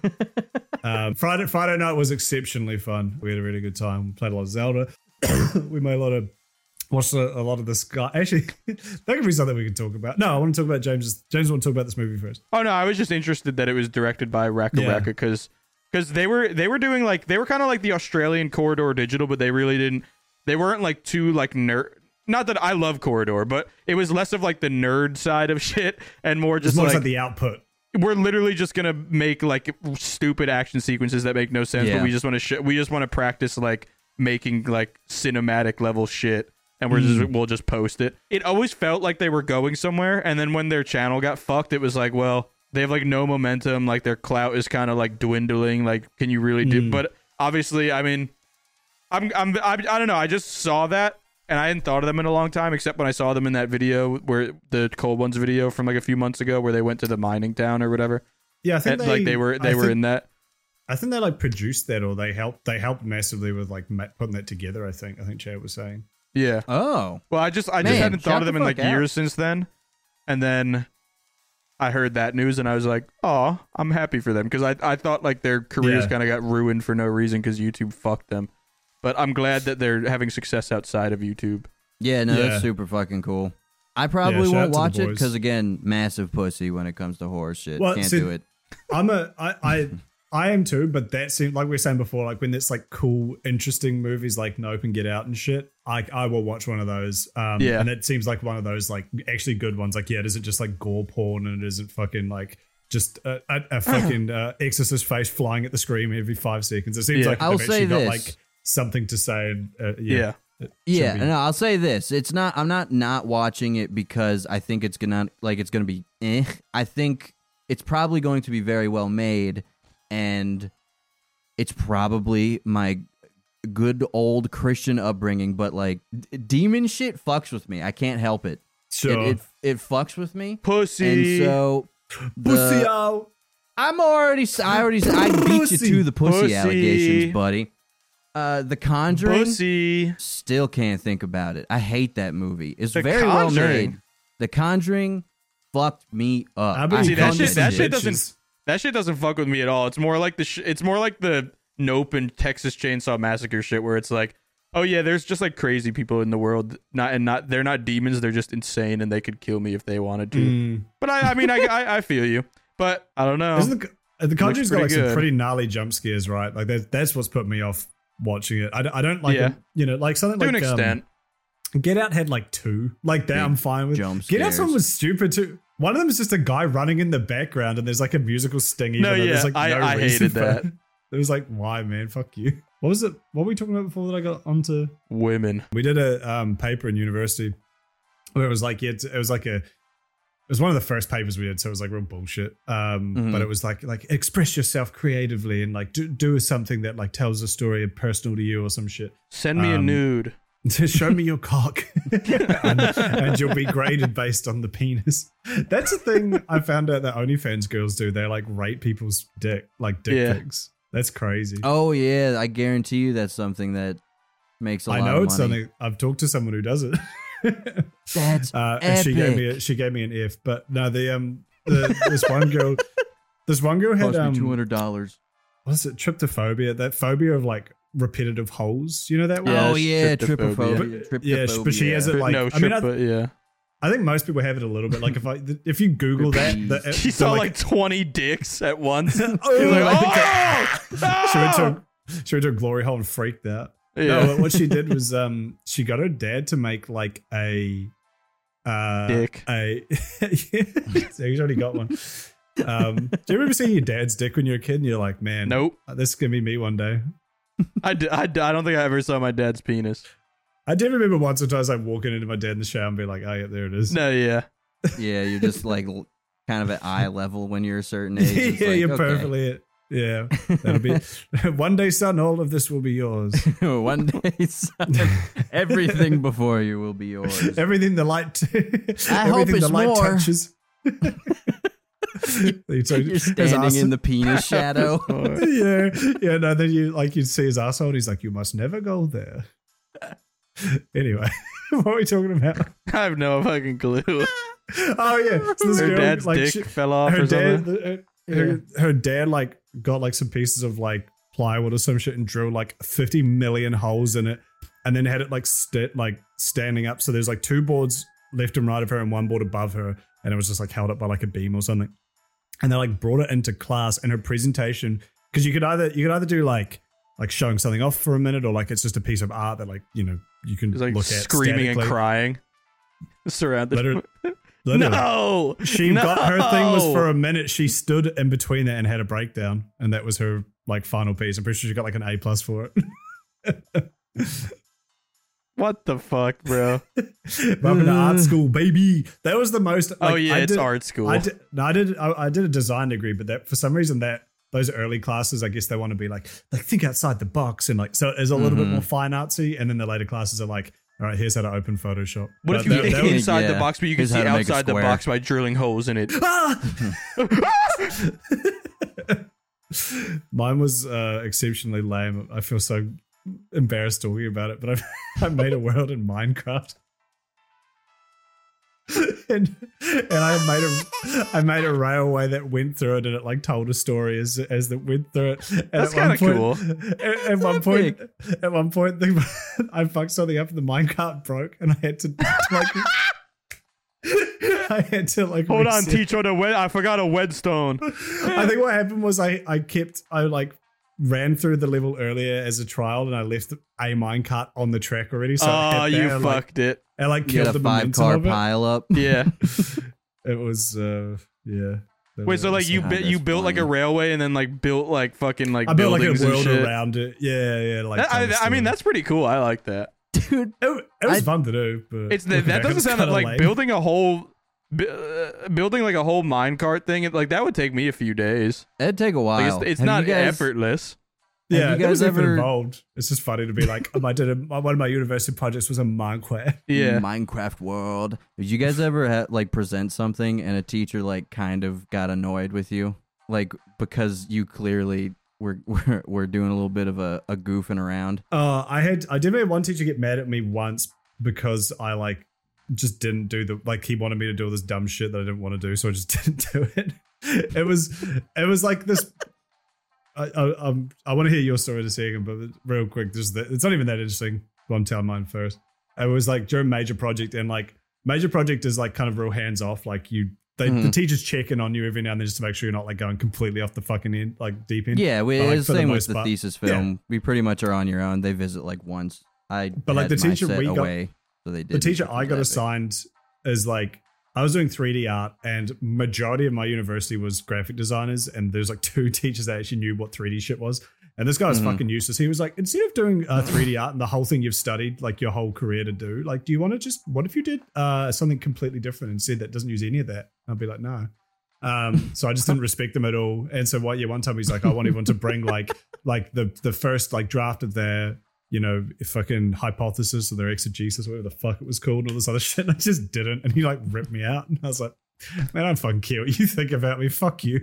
um, Friday Friday night was exceptionally fun. We had a really good time. We played a lot of Zelda. We made a lot of watched a, a lot of this guy. Actually, that could be something we can talk about. No, I want to talk about James. James want to talk about this movie first. Oh no, I was just interested that it was directed by Raka Yeah. Raka because because they were they were doing like they were kind of like the Australian Corridor Digital, but they really didn't. They weren't like too like nerd. Not that I love Corridor, but it was less of like the nerd side of shit and more It's just more like, like the output. we're literally just gonna make like stupid action sequences that make no sense, Yeah. but we just want to sh- we just want to practice like making like cinematic level shit. And we're just we'll just post it. It always felt like they were going somewhere, and then when their channel got fucked, it was like, well, they have like no momentum. Like their clout is kind of like dwindling. Like, can you really do? Mm. But obviously, I mean, I'm I'm I, I don't know. I just saw that, and I hadn't thought of them in a long time, except when I saw them in that video where the Cold Ones video from like a few months ago, where they went to the mining town or whatever. Yeah, I think And, like they were they I were think, in that. I think they like produced that, or they helped. They helped massively with like ma- putting that together. I think. I think Chad was saying. Yeah. Oh. Well, I just I just Man, hadn't thought shout of them the in like fuck out. years since then, and then I heard that news and I was like, oh, I'm happy for them because I I thought like their careers Yeah. kind of got ruined for no reason because YouTube fucked them, but I'm glad that they're having success outside of YouTube. Yeah, no, Yeah. that's super fucking cool. I probably shout out won't to the watch it boys. because, again, massive pussy when it comes to horror shit. Well, Can't see, do it. I'm a I I I am too, but that seems like we were saying before, like when it's like cool, interesting movies like Nope and Get Out and shit. I I will watch one of those. Um, Yeah. and it seems like one of those like actually good ones. Like, yeah, it isn't just like gore porn, and it isn't fucking like just a, a, a fucking uh, exorcist face flying at the screen every five seconds. It seems Yeah. like I'll they've say actually got this. like something to say. And uh, yeah, Yeah. It Yeah, should be- no, I'll say this. It's not I'm not not watching it because I think it's gonna like it's gonna be eh. I think it's probably going to be very well made, and it's probably my good old Christian upbringing, but like d- demon shit fucks with me. I can't help it. sure. It, it it fucks with me. Pussy. And so Pussy the, out. I'm already I already I beat you Pussy. to the pussy, Pussy. allegations, buddy. Uh, The Conjuring. Pussy. Still can't think about it. I hate that movie. It's The very well Conjuring. made. The Conjuring fucked me up. I bet I you See that hate shit. That Bitches. shit doesn't. That shit doesn't fuck with me at all. It's more like the. Sh- it's more like the Nope and Texas Chainsaw Massacre shit, where it's like, oh yeah, there's just like crazy people in the world. Not and not. They're not demons. They're just insane, and they could kill me if they wanted to. Mm. But I. I mean, I, I. I feel you. But I don't know. Isn't the, uh, the Conjuring's got like pretty some good. pretty gnarly jump scares, right? Like that, that's what's put me off watching it. I, don't- I don't like, Yeah. it, you know, like something to like an extent. Um, Get Out had like two, like that. Big I'm fine with. jump Get Out, scares. someone was stupid too. One of them is just a guy running in the background, and there's like a musical sting. even No, though yeah, there's, like, I- no I reason hated for that. it. It was like, why, man? Fuck you. What was it? What were we talking about before that I got onto? Women. We did a um, paper in university where it was like, yeah, it's- it was like a was one of the first papers we did, so it was like real bullshit. Um, Mhm. But it was like like express yourself creatively and like do do something that like tells a story personal to you or some shit. Send me a Um, nude. Show me your cock, and, and you'll be graded based on the penis. That's a thing I found out that OnlyFans girls do. They like rate people's dick, like dick Yeah. pics. That's crazy. Oh yeah, I guarantee you that's something that makes a I lot know of it's money. something. I've talked to someone who does it. That's uh, and she gave me a, epic. she gave me an F. But no, the um the, this one girl, this one girl had Cost me um two hundred dollars. what's it tryptophobia? That phobia of like repetitive holes. You know that one? Yeah, Oh yeah, tryptophobia. trypophobia. Yeah, but she has it like. no, I mean, I, but yeah. I think most people have it a little bit. Like if I if you Google that, the, She the, saw like, like twenty dicks at once. oh, She's like, like, oh, she went to no! a, she went to a glory hole and freaked out. Yeah. No, what she did was um she got her dad to make like a uh Dick. a so he's already got one. Um, do you remember seeing your dad's dick when you were a kid and you're like, man, Nope. this is gonna be me one day? I, d- I, d- I don't think I ever saw my dad's penis. I did remember once or twice like walking into my dad in the shower and be like, oh yeah, there it is. No, yeah. Yeah, you're just like l- kind of at eye level when you're a certain age. It's yeah, like, you're okay. perfectly it. Yeah, that'll be one day, son. All of this will be yours. One day, son, everything before you will be yours. Everything the light, I hope everything it's the light more. touches. You told- You're his standing ass- in the penis shadow. yeah, yeah. No, then you like you'd see his asshole. And he's like, you must never go there. Anyway, what are we talking about? I have no fucking clue. Oh yeah, so this Her girl, dad's like, dick she- fell off her or dad, something. her, her, her dad like got like some pieces of like plywood or some shit and drilled like fifty million holes in it, and then had it like st- like standing up. So there's like two boards left and right of her and one board above her, and it was just like held up by like a beam or something. And they like brought it into class, and her presentation, because you could either you could either do like like showing something off for a minute, or like it's just a piece of art that like you know you can He's like look at screaming and statically. crying. Surrounded. Let her- Literally. No! She no! got her thing was for a minute. She stood in between that and had a breakdown, and that was her like final piece. I'm pretty sure she got like an A plus for it. What the fuck, bro? Welcome to art school, baby. That was the most. Like, oh yeah, I it's did, art school. I did. No, I did. I, I did a design degree, but that for some reason that those early classes, I guess they want to be like like think outside the box and like so it's a little bit Mhm. more fine artsy, and then the later classes are like, all right, here's how to open Photoshop. What But if you that- get that was- inside the Yeah. box, but you can Here's see how to make a outside the square. box by drilling holes in it? Mine was uh, exceptionally lame. I feel so embarrassed talking about it, but I I made a world in Minecraft. and and I made a I made a railway that went through it, and it like told a story as as it went through it. And That's at one kinda point- At, at one point, at one point, the, I fucked something up, and the minecart broke, and I had to like. I had to like Hold on, reset. teacher. The wed- I forgot a whetstone. I think what happened was I I kept I like ran through the level earlier as a trial, and I left a minecart on the track already. So it Oh, hit you there and, like, fucked it. I like You killed got the a five momentum car of it. pile up. Yeah. It was uh yeah. That Wait, so was- like you Ah, bit, you that's built like a funny. railway and then like built like fucking like I built like a buildings and world shit. around it. Yeah, yeah. Like That- tell the I, I mean, story. that's pretty cool. I like that. Dude, it, it was I- fun to do. But It's the, looking that back, doesn't it's sound kinda like lame. building a whole, bu- uh, building like a whole minecart thing. it- Like that would take me a few days. it'd take a while. Like it's, it's Have not you guys, effortless. Yeah, you there was guys effort ever- involved. It's just funny to be like, um, I did a, one of my university projects was a Minecraft. Yeah. Minecraft world. Did you guys ever ha- like present something and a teacher like kind of got annoyed with you, like because you clearly were were, were doing a little bit of a, a goofing around? Uh, I had I did have one teacher get mad at me once because I like just didn't do the like he wanted me to do all this dumb shit that I didn't want to do, so I just didn't do it. It was it was like this. I I, um, I want to hear your story in a second, but real quick, just that it's not even that interesting. But I'm telling mine first. It was like during major project, and like major project is like kind of real hands off. Like you, they, the Mhm. teachers check in on you every now and then just to make sure you're not like going completely off the fucking end, like deep end. Yeah, we, But, like, it's for the the same with most the part- thesis yeah. film. We pretty much are on your own. They visit like once. I But, like, had the my teacher set we got- away, so they did. The teacher I got assigned is like I was doing three D art, and majority of my university was graphic designers, and there's like two teachers that actually knew what three D shit was, And this guy was Mhm. fucking useless. He was like, instead of doing uh, three D art and the whole thing you've studied like your whole career to do, like, do you want to just, what if you did uh, something completely different instead that doesn't use any of that? I'd be like, no. Um, so I just didn't respect them at all. And so what, yeah, one time he's like, I want everyone to bring like, like the, the first like draft of their, you know, fucking hypothesis or their exegesis, whatever the fuck it was called, and all this other shit. And I just didn't. And he like ripped me out. And I was like, man, I don't fucking care what you think about me. Fuck you.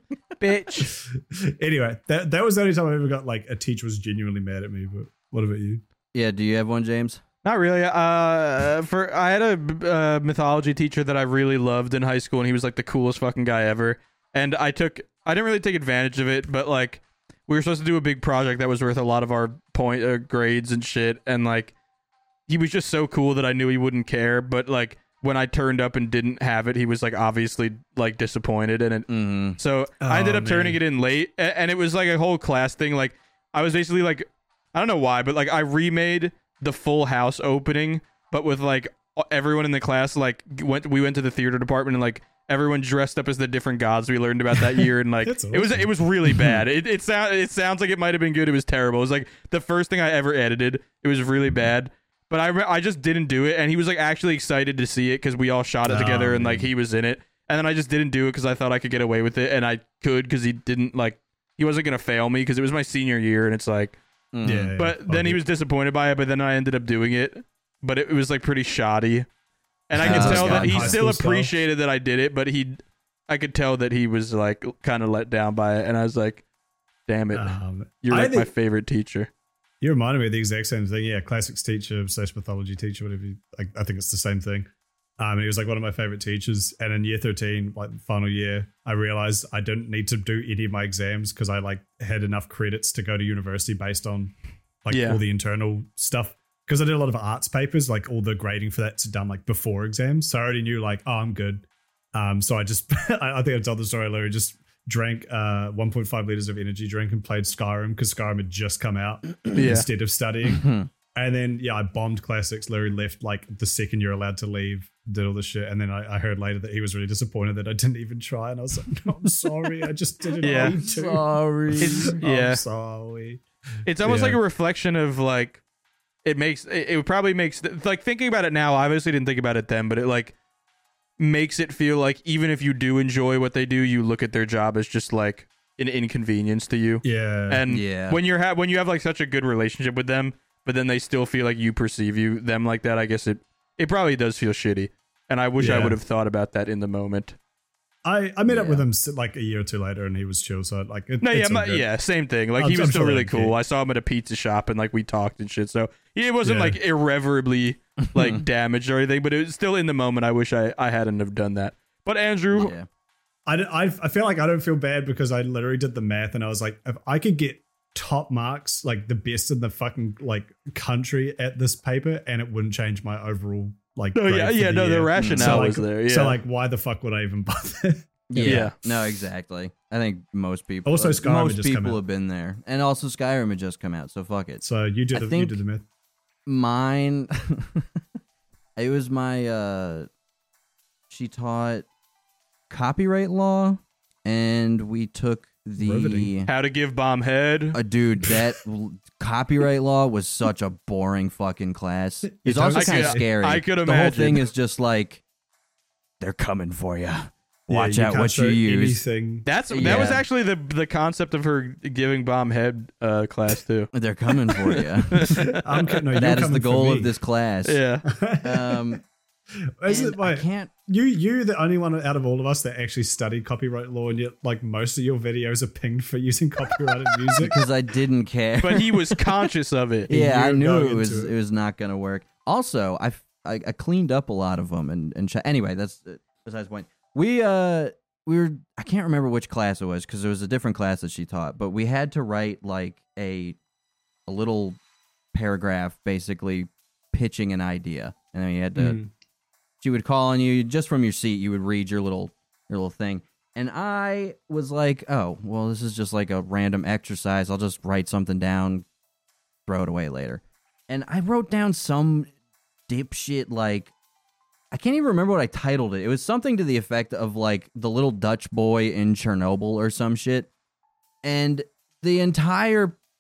Bitch. Anyway, that that was the only time I ever got like a teacher was genuinely mad at me. But what about you? Yeah, do you have one, James? Not really. Uh, for I had a uh, mythology teacher that I really loved in high school, and he was like the coolest fucking guy ever. And I took, I didn't really take advantage of it, but like we were supposed to do a big project that was worth a lot of our point uh, grades and shit, and like he was just so cool that I knew he wouldn't care. But like when I turned up and didn't have it, he was like obviously like disappointed in it. Mm-hmm. So I ended Oh, up turning man. it in late, a- and it was like a whole class thing. Like I was basically like, I don't know why, but like I remade the Full House opening, but with like everyone in the class like went. We went to the theater department and like everyone dressed up as the different gods we learned about that year, and like That's it was awesome. it was really bad. It it sound it sounds like it might have been good. It was terrible. It was like the first thing I ever edited. It was really bad. But I, re- I just didn't do it, and he was like actually excited to see it because we all shot it Oh, together, and man. like he was in it. And then I just didn't do it because I thought I could get away with it, and I could because he didn't like he wasn't gonna fail me because it was my senior year, and it's like. Mm-hmm. Yeah. But then he was disappointed by it, but then I ended up doing it. But it, it was like pretty shoddy, and I could Oh, tell that God. he High still school style. appreciated that I did it, but he, I could tell that he was like kind of let down by it, and I was like, "Damn it, Um, you're I like my think- favorite teacher." You reminded me of the exact same thing. Yeah, classics teacher slash mythology teacher, whatever. You, I, I think it's the same thing. Um, and he was like one of my favorite teachers. And in year thirteen, like final year, I realized I didn't need to do any of my exams because I like had enough credits to go to university based on like Yeah. all the internal stuff. Because I did a lot of arts papers, like all the grading for that's done like before exams. So I already knew like, oh, I'm good. Um, so I just, I, I think I told the story, Larry, just drank uh, one point five liters of energy drink and played Skyrim because Skyrim had just come out Yeah. instead of studying. And then, yeah, I bombed classics. Larry left like the second you're allowed to leave, did all this shit. And then I, I heard later that he was really disappointed that I didn't even try. And I was like, no, I'm sorry. I just didn't Yeah. need to. Sorry. It's, I'm yeah, sorry. it's almost Yeah. like a reflection of like it makes it, it probably makes like thinking about it now. I obviously didn't think about it then, but it like makes it feel like even if you do enjoy what they do, you look at their job as just like an inconvenience to you. Yeah. And Yeah. when you're ha- when you have like such a good relationship with them, but then they still feel like you perceive you them like that, I guess it it probably does feel shitty. And I wish I Yeah. would have thought about that in the moment. I, I met up Yeah. with him s- like a year or two later and he was chill. So like, it, No, yeah, it's all my, good. yeah, same thing. Like I'm- he was I'm still sure really they're cool. okay. I saw him at a pizza shop and like we talked and shit. So it wasn't Yeah. like irreparably like damaged or anything, but it was still in the moment. I wish I, I hadn't have done that. But Andrew, Yeah. I, don't- I, I feel like I don't feel bad because I literally did the math and I was like, if I could get top marks, like the best in the fucking like country at this paper, and it wouldn't change my overall like. no, grade yeah, for yeah, the no, the year. rationale So like, was there. Yeah. so like, why the fuck would I even bother? Yeah. Yeah. No, exactly. I think most people Also, uh, Skyrim had most just come people out. have been there. And also Skyrim had just come out, so fuck it. So you did I the, you think- did the math. Mine it was my uh she taught copyright law and we took the Riveting. How to give bomb head. uh, dude, that l- copyright law was such a boring fucking class. It's You also totally kind of could- scary. I could The whole imagine. thing is just like they're coming for you. Yeah, Watch you out can't what you show use. Anything. That's that Yeah. was actually the the concept of her giving bomb head uh, class too. They're coming for you. I'm, no, you're That is coming the for goal me. of this class. Yeah. Um, Is and it I like can't. you you the only one out of all of us that actually studied copyright law, and yet like most of your videos are pinged for using copyrighted music? Because I didn't care. But he was conscious of it. yeah, I you're knew going it was into it. it. was not gonna work. Also, I, I I cleaned up a lot of them and and ch- anyway, that's uh, besides the point. We uh we were I can't remember which class it was because it was a different class that she taught, but we had to write like a a little paragraph basically pitching an idea, and then you had to. Mm. She would call on you just from your seat. You would read your little your little thing. And I was like, oh, well, this is just like a random exercise. I'll just write something down, throw it away later. And I wrote down some dipshit, like, I can't even remember what I titled it. It was something to the effect of, like, the little Dutch boy in Chernobyl or some shit. And the entire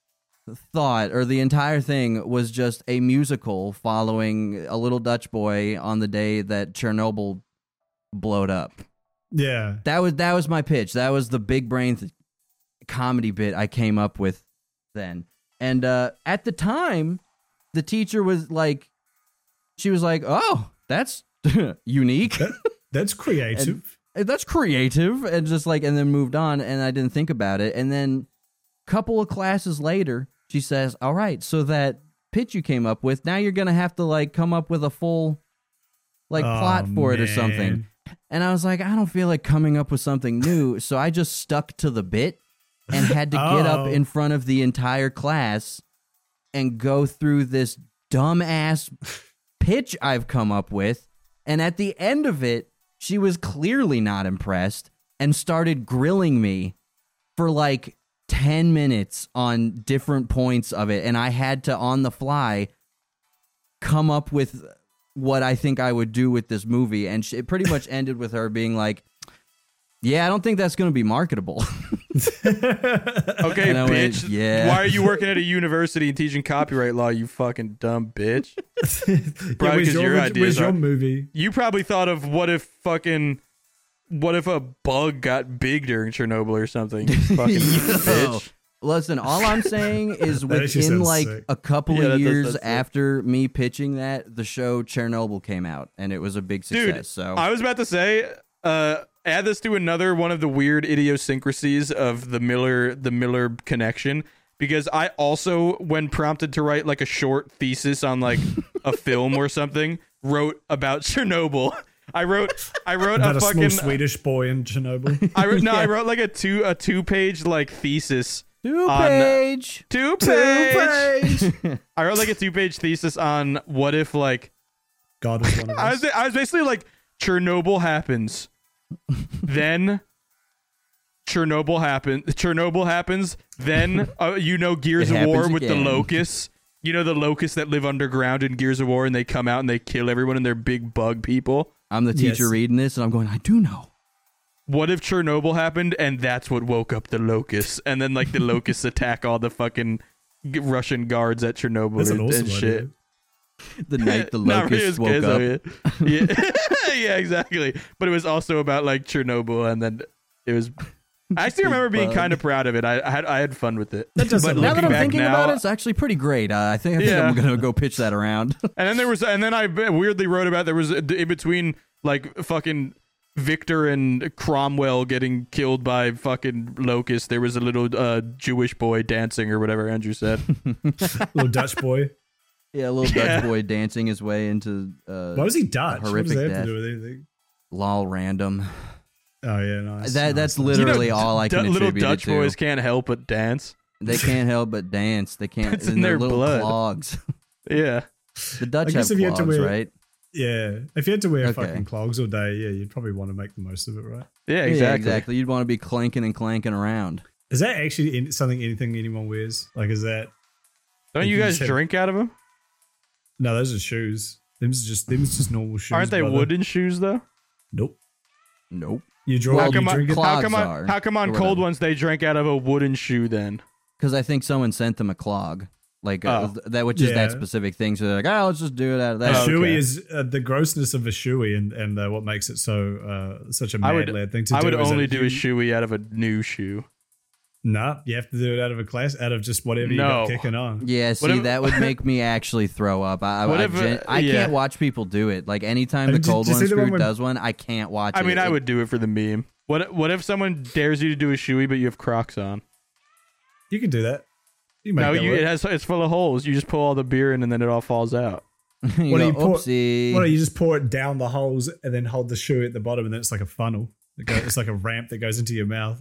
thought or the entire thing was just a musical following a little Dutch boy on the day that Chernobyl blowed up. Yeah. That was that was my pitch. That was the big brain th- comedy bit I came up with then. And uh, at the time, the teacher was like, she was like, "Oh, that's unique. That, that's creative. And that's creative," and just like, and then moved on. And I didn't think about it. And then a couple of classes later, she says, "All right, so that pitch you came up with, now you're gonna have to like come up with a full like Oh, plot for it or man. something." And I was like, I don't feel like coming up with something new. So I just stuck to the bit and had to get up Oh. in front of the entire class and go through this dumbass pitch I've come up with. And at the end of it, she was clearly not impressed and started grilling me for like ten minutes on different points of it. And I had to, on the fly, come up with what I think I would do with this movie. And she, it pretty much ended with her being like, "Yeah, I don't think that's going to be marketable." Okay, And I went, bitch. yeah. Why are you working at a university and teaching copyright law, you fucking dumb bitch? Yeah, Probably where's 'cause your, your where's ideas your are- movie? You probably thought of what if fucking what if a bug got big during Chernobyl or something? You fucking Yo. bitch. Listen, all I'm saying is That actually within sounds like sick. a couple Yeah, that of does- years that's sick. after me pitching that, the show Chernobyl came out and it was a big success. Dude, so I was about to say, uh, add this to another one of the weird idiosyncrasies of the Miller the Miller connection. Because I also, when prompted to write like a short thesis on like a film or something, wrote about Chernobyl. I wrote, I wrote About a a fucking, small Swedish boy in Chernobyl. I wrote, no, I wrote like a two a two page like thesis. two on- page, Two two page. page. I wrote like a two page thesis on what if like God is one of I us. was I was basically like Chernobyl happens, then Chernobyl happen Chernobyl happens, then uh, you know Gears It of War happens with again. the locusts. You know the locusts that live underground in Gears of War and they come out and they kill everyone and they're big bug people. I'm the teacher Yes. reading this, and I'm going, I do know. What if Chernobyl happened and that's what woke up the locusts? And then like the locusts attack all the fucking g- Russian guards at Chernobyl That's an and, awesome and idea. shit. The night the Not really locust as woke good up. as I- Yeah, yeah, exactly. But it was also about like Chernobyl, and then it was. I still remember being bug. kind of proud of it. I, I had I had fun with it. That doesn't But look Now that looking I'm back thinking now, about it, it's actually pretty great. Uh, I think I think Yeah. I'm gonna go pitch that around. and then there was, and then I weirdly wrote about there was in between like fucking Victor and Cromwell getting killed by fucking locusts. There was a little uh, Jewish boy dancing or whatever Andrew said. Little Dutch boy. Yeah, a little Yeah. Dutch boy dancing his way into uh, Why was he Dutch? What horrific does that have death. to do with anything? lol random. Oh yeah, nice. That nice, that's nice. literally You know, all I Du- can little attribute Dutch it to. boys can't help but dance. They can't help but dance. They can't. It's in and their little blood. clogs. Yeah. The Dutch I guess have if you had to clogs, wear- right? Yeah, if you had to wear Okay. fucking clogs all day, yeah, you'd probably want to make the most of it, right? Yeah, Yeah, exactly. exactly. You'd want to be clanking and clanking around. Is that actually in- something anything anyone wears? Like, is that Don't you You guys said- drink out of them? no? Those are shoes. Them's just them's just normal shoes. Aren't they brother. wooden shoes though? Nope. Nope. You draw. Well, you come on, drink it. clogs how come on, are, how come on or cold whatever. ones they drank out of a wooden shoe then? Because I think someone sent them a clog, like uh, Oh. th- that, which is that Yeah. specific thing. So they're like, "Oh, let's just do it out of A that." Oh, shoey okay. is uh, the grossness of a shoey, and and uh, what makes it so uh, such a I mad would- lad thing to I do. would is that only do a you- shoey out of a new shoe. Nah, you have to do it out of a class, out of just whatever you No. got kicking on. Yeah, see, What if- that would make me actually throw up. I, I, What I, if, gen- uh, I yeah. can't watch people do it. Like anytime I the mean, did- cold did you one see the one screw when- does one, I can't watch I it. mean, I It- would do it for the meme. What What if someone dares you to do a shoey, but you have Crocs on? You can do that. You make No, that you work. it has it's full of holes. You just pull all the beer in, and then it all falls out. you What do go, you pour- oopsie. Why don't you just pour it down the holes and then hold the shoe at the bottom, and then it's like a funnel. It go- It's like a ramp that goes into your mouth.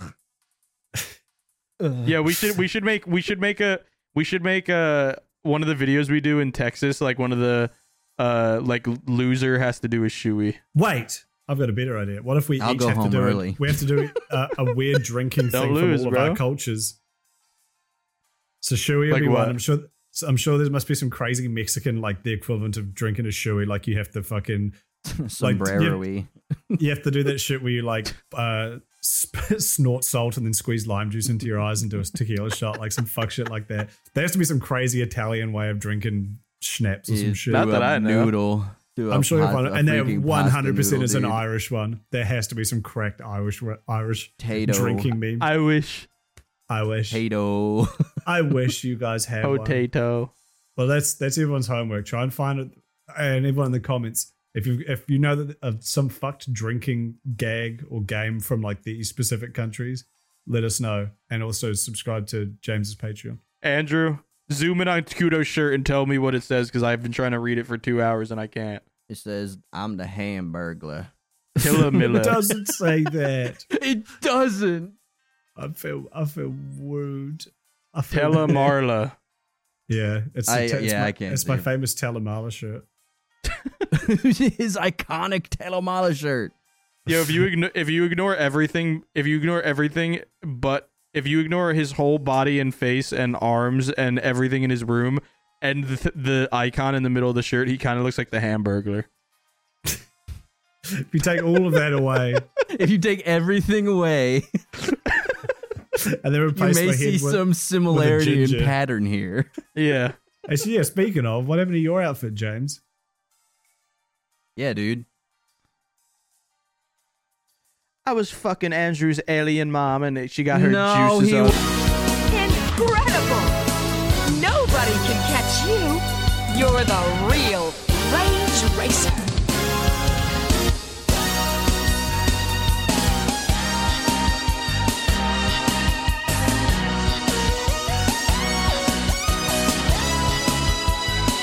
Yeah, we should we should make we should make a we should make a one of the videos we do in Texas. Like one of the uh like loser has to do a shoey. Wait, I've got a better idea. What if we I'll each go have home to do early. It, we have to do a, a weird drinking Don't thing lose, from all bro. of our cultures. So shoey will Like be what? one. I'm sure. So I'm sure there must be some crazy Mexican, like the equivalent of drinking a shoey. Like you have to fucking, Sombrero-y. you have to do that shit where you like uh, sp- snort salt and then squeeze lime juice into your eyes and do a tequila shot, like some fuck shit like that. There has to be some crazy Italian way of drinking schnapps or some Yeah, shit. Not do that a I know. Noodle. Do a I'm sure you'll pasta- find it. a And there freaking one hundred percent pasta is an noodle, dude. Irish one. There has to be some correct Irish Irish Potato. drinking meme. I, I wish. wish. Potato. I wish you guys had one. Potato. Well, that's that's everyone's homework. Try and find it, and everyone in the comments, if you if you know that of some fucked drinking gag or game from like these specific countries, let us know, and also subscribe to James's Patreon. Andrew, zoom in on Kudo's shirt and tell me what it says because I've been trying to read it for two hours and I can't. It says, I'm the Hamburglar. Tilla It Miller. doesn't say that. It doesn't. I feel I feel rude. I feel Tella bad. Marla. Yeah, it's, I- it's yeah, my, I can't It's see my it. famous Telemala shirt. His iconic Telomala shirt. Yo, if you igno- if you ignore everything, if you ignore everything, but if you ignore his whole body and face and arms and everything in his room and the, the icon in the middle of the shirt, he kind of looks like the Hamburglar. If you take all of that away If you take everything away, and then you replace may my see head with, some similarity in ginger. pattern here. Yeah. Actually, yeah, speaking of, what happened to your outfit, James? Yeah, dude. I was fucking Andrew's alien mom, and she got her No, juices he up. Incredible! Nobody can catch you. You're the real Rage Racer.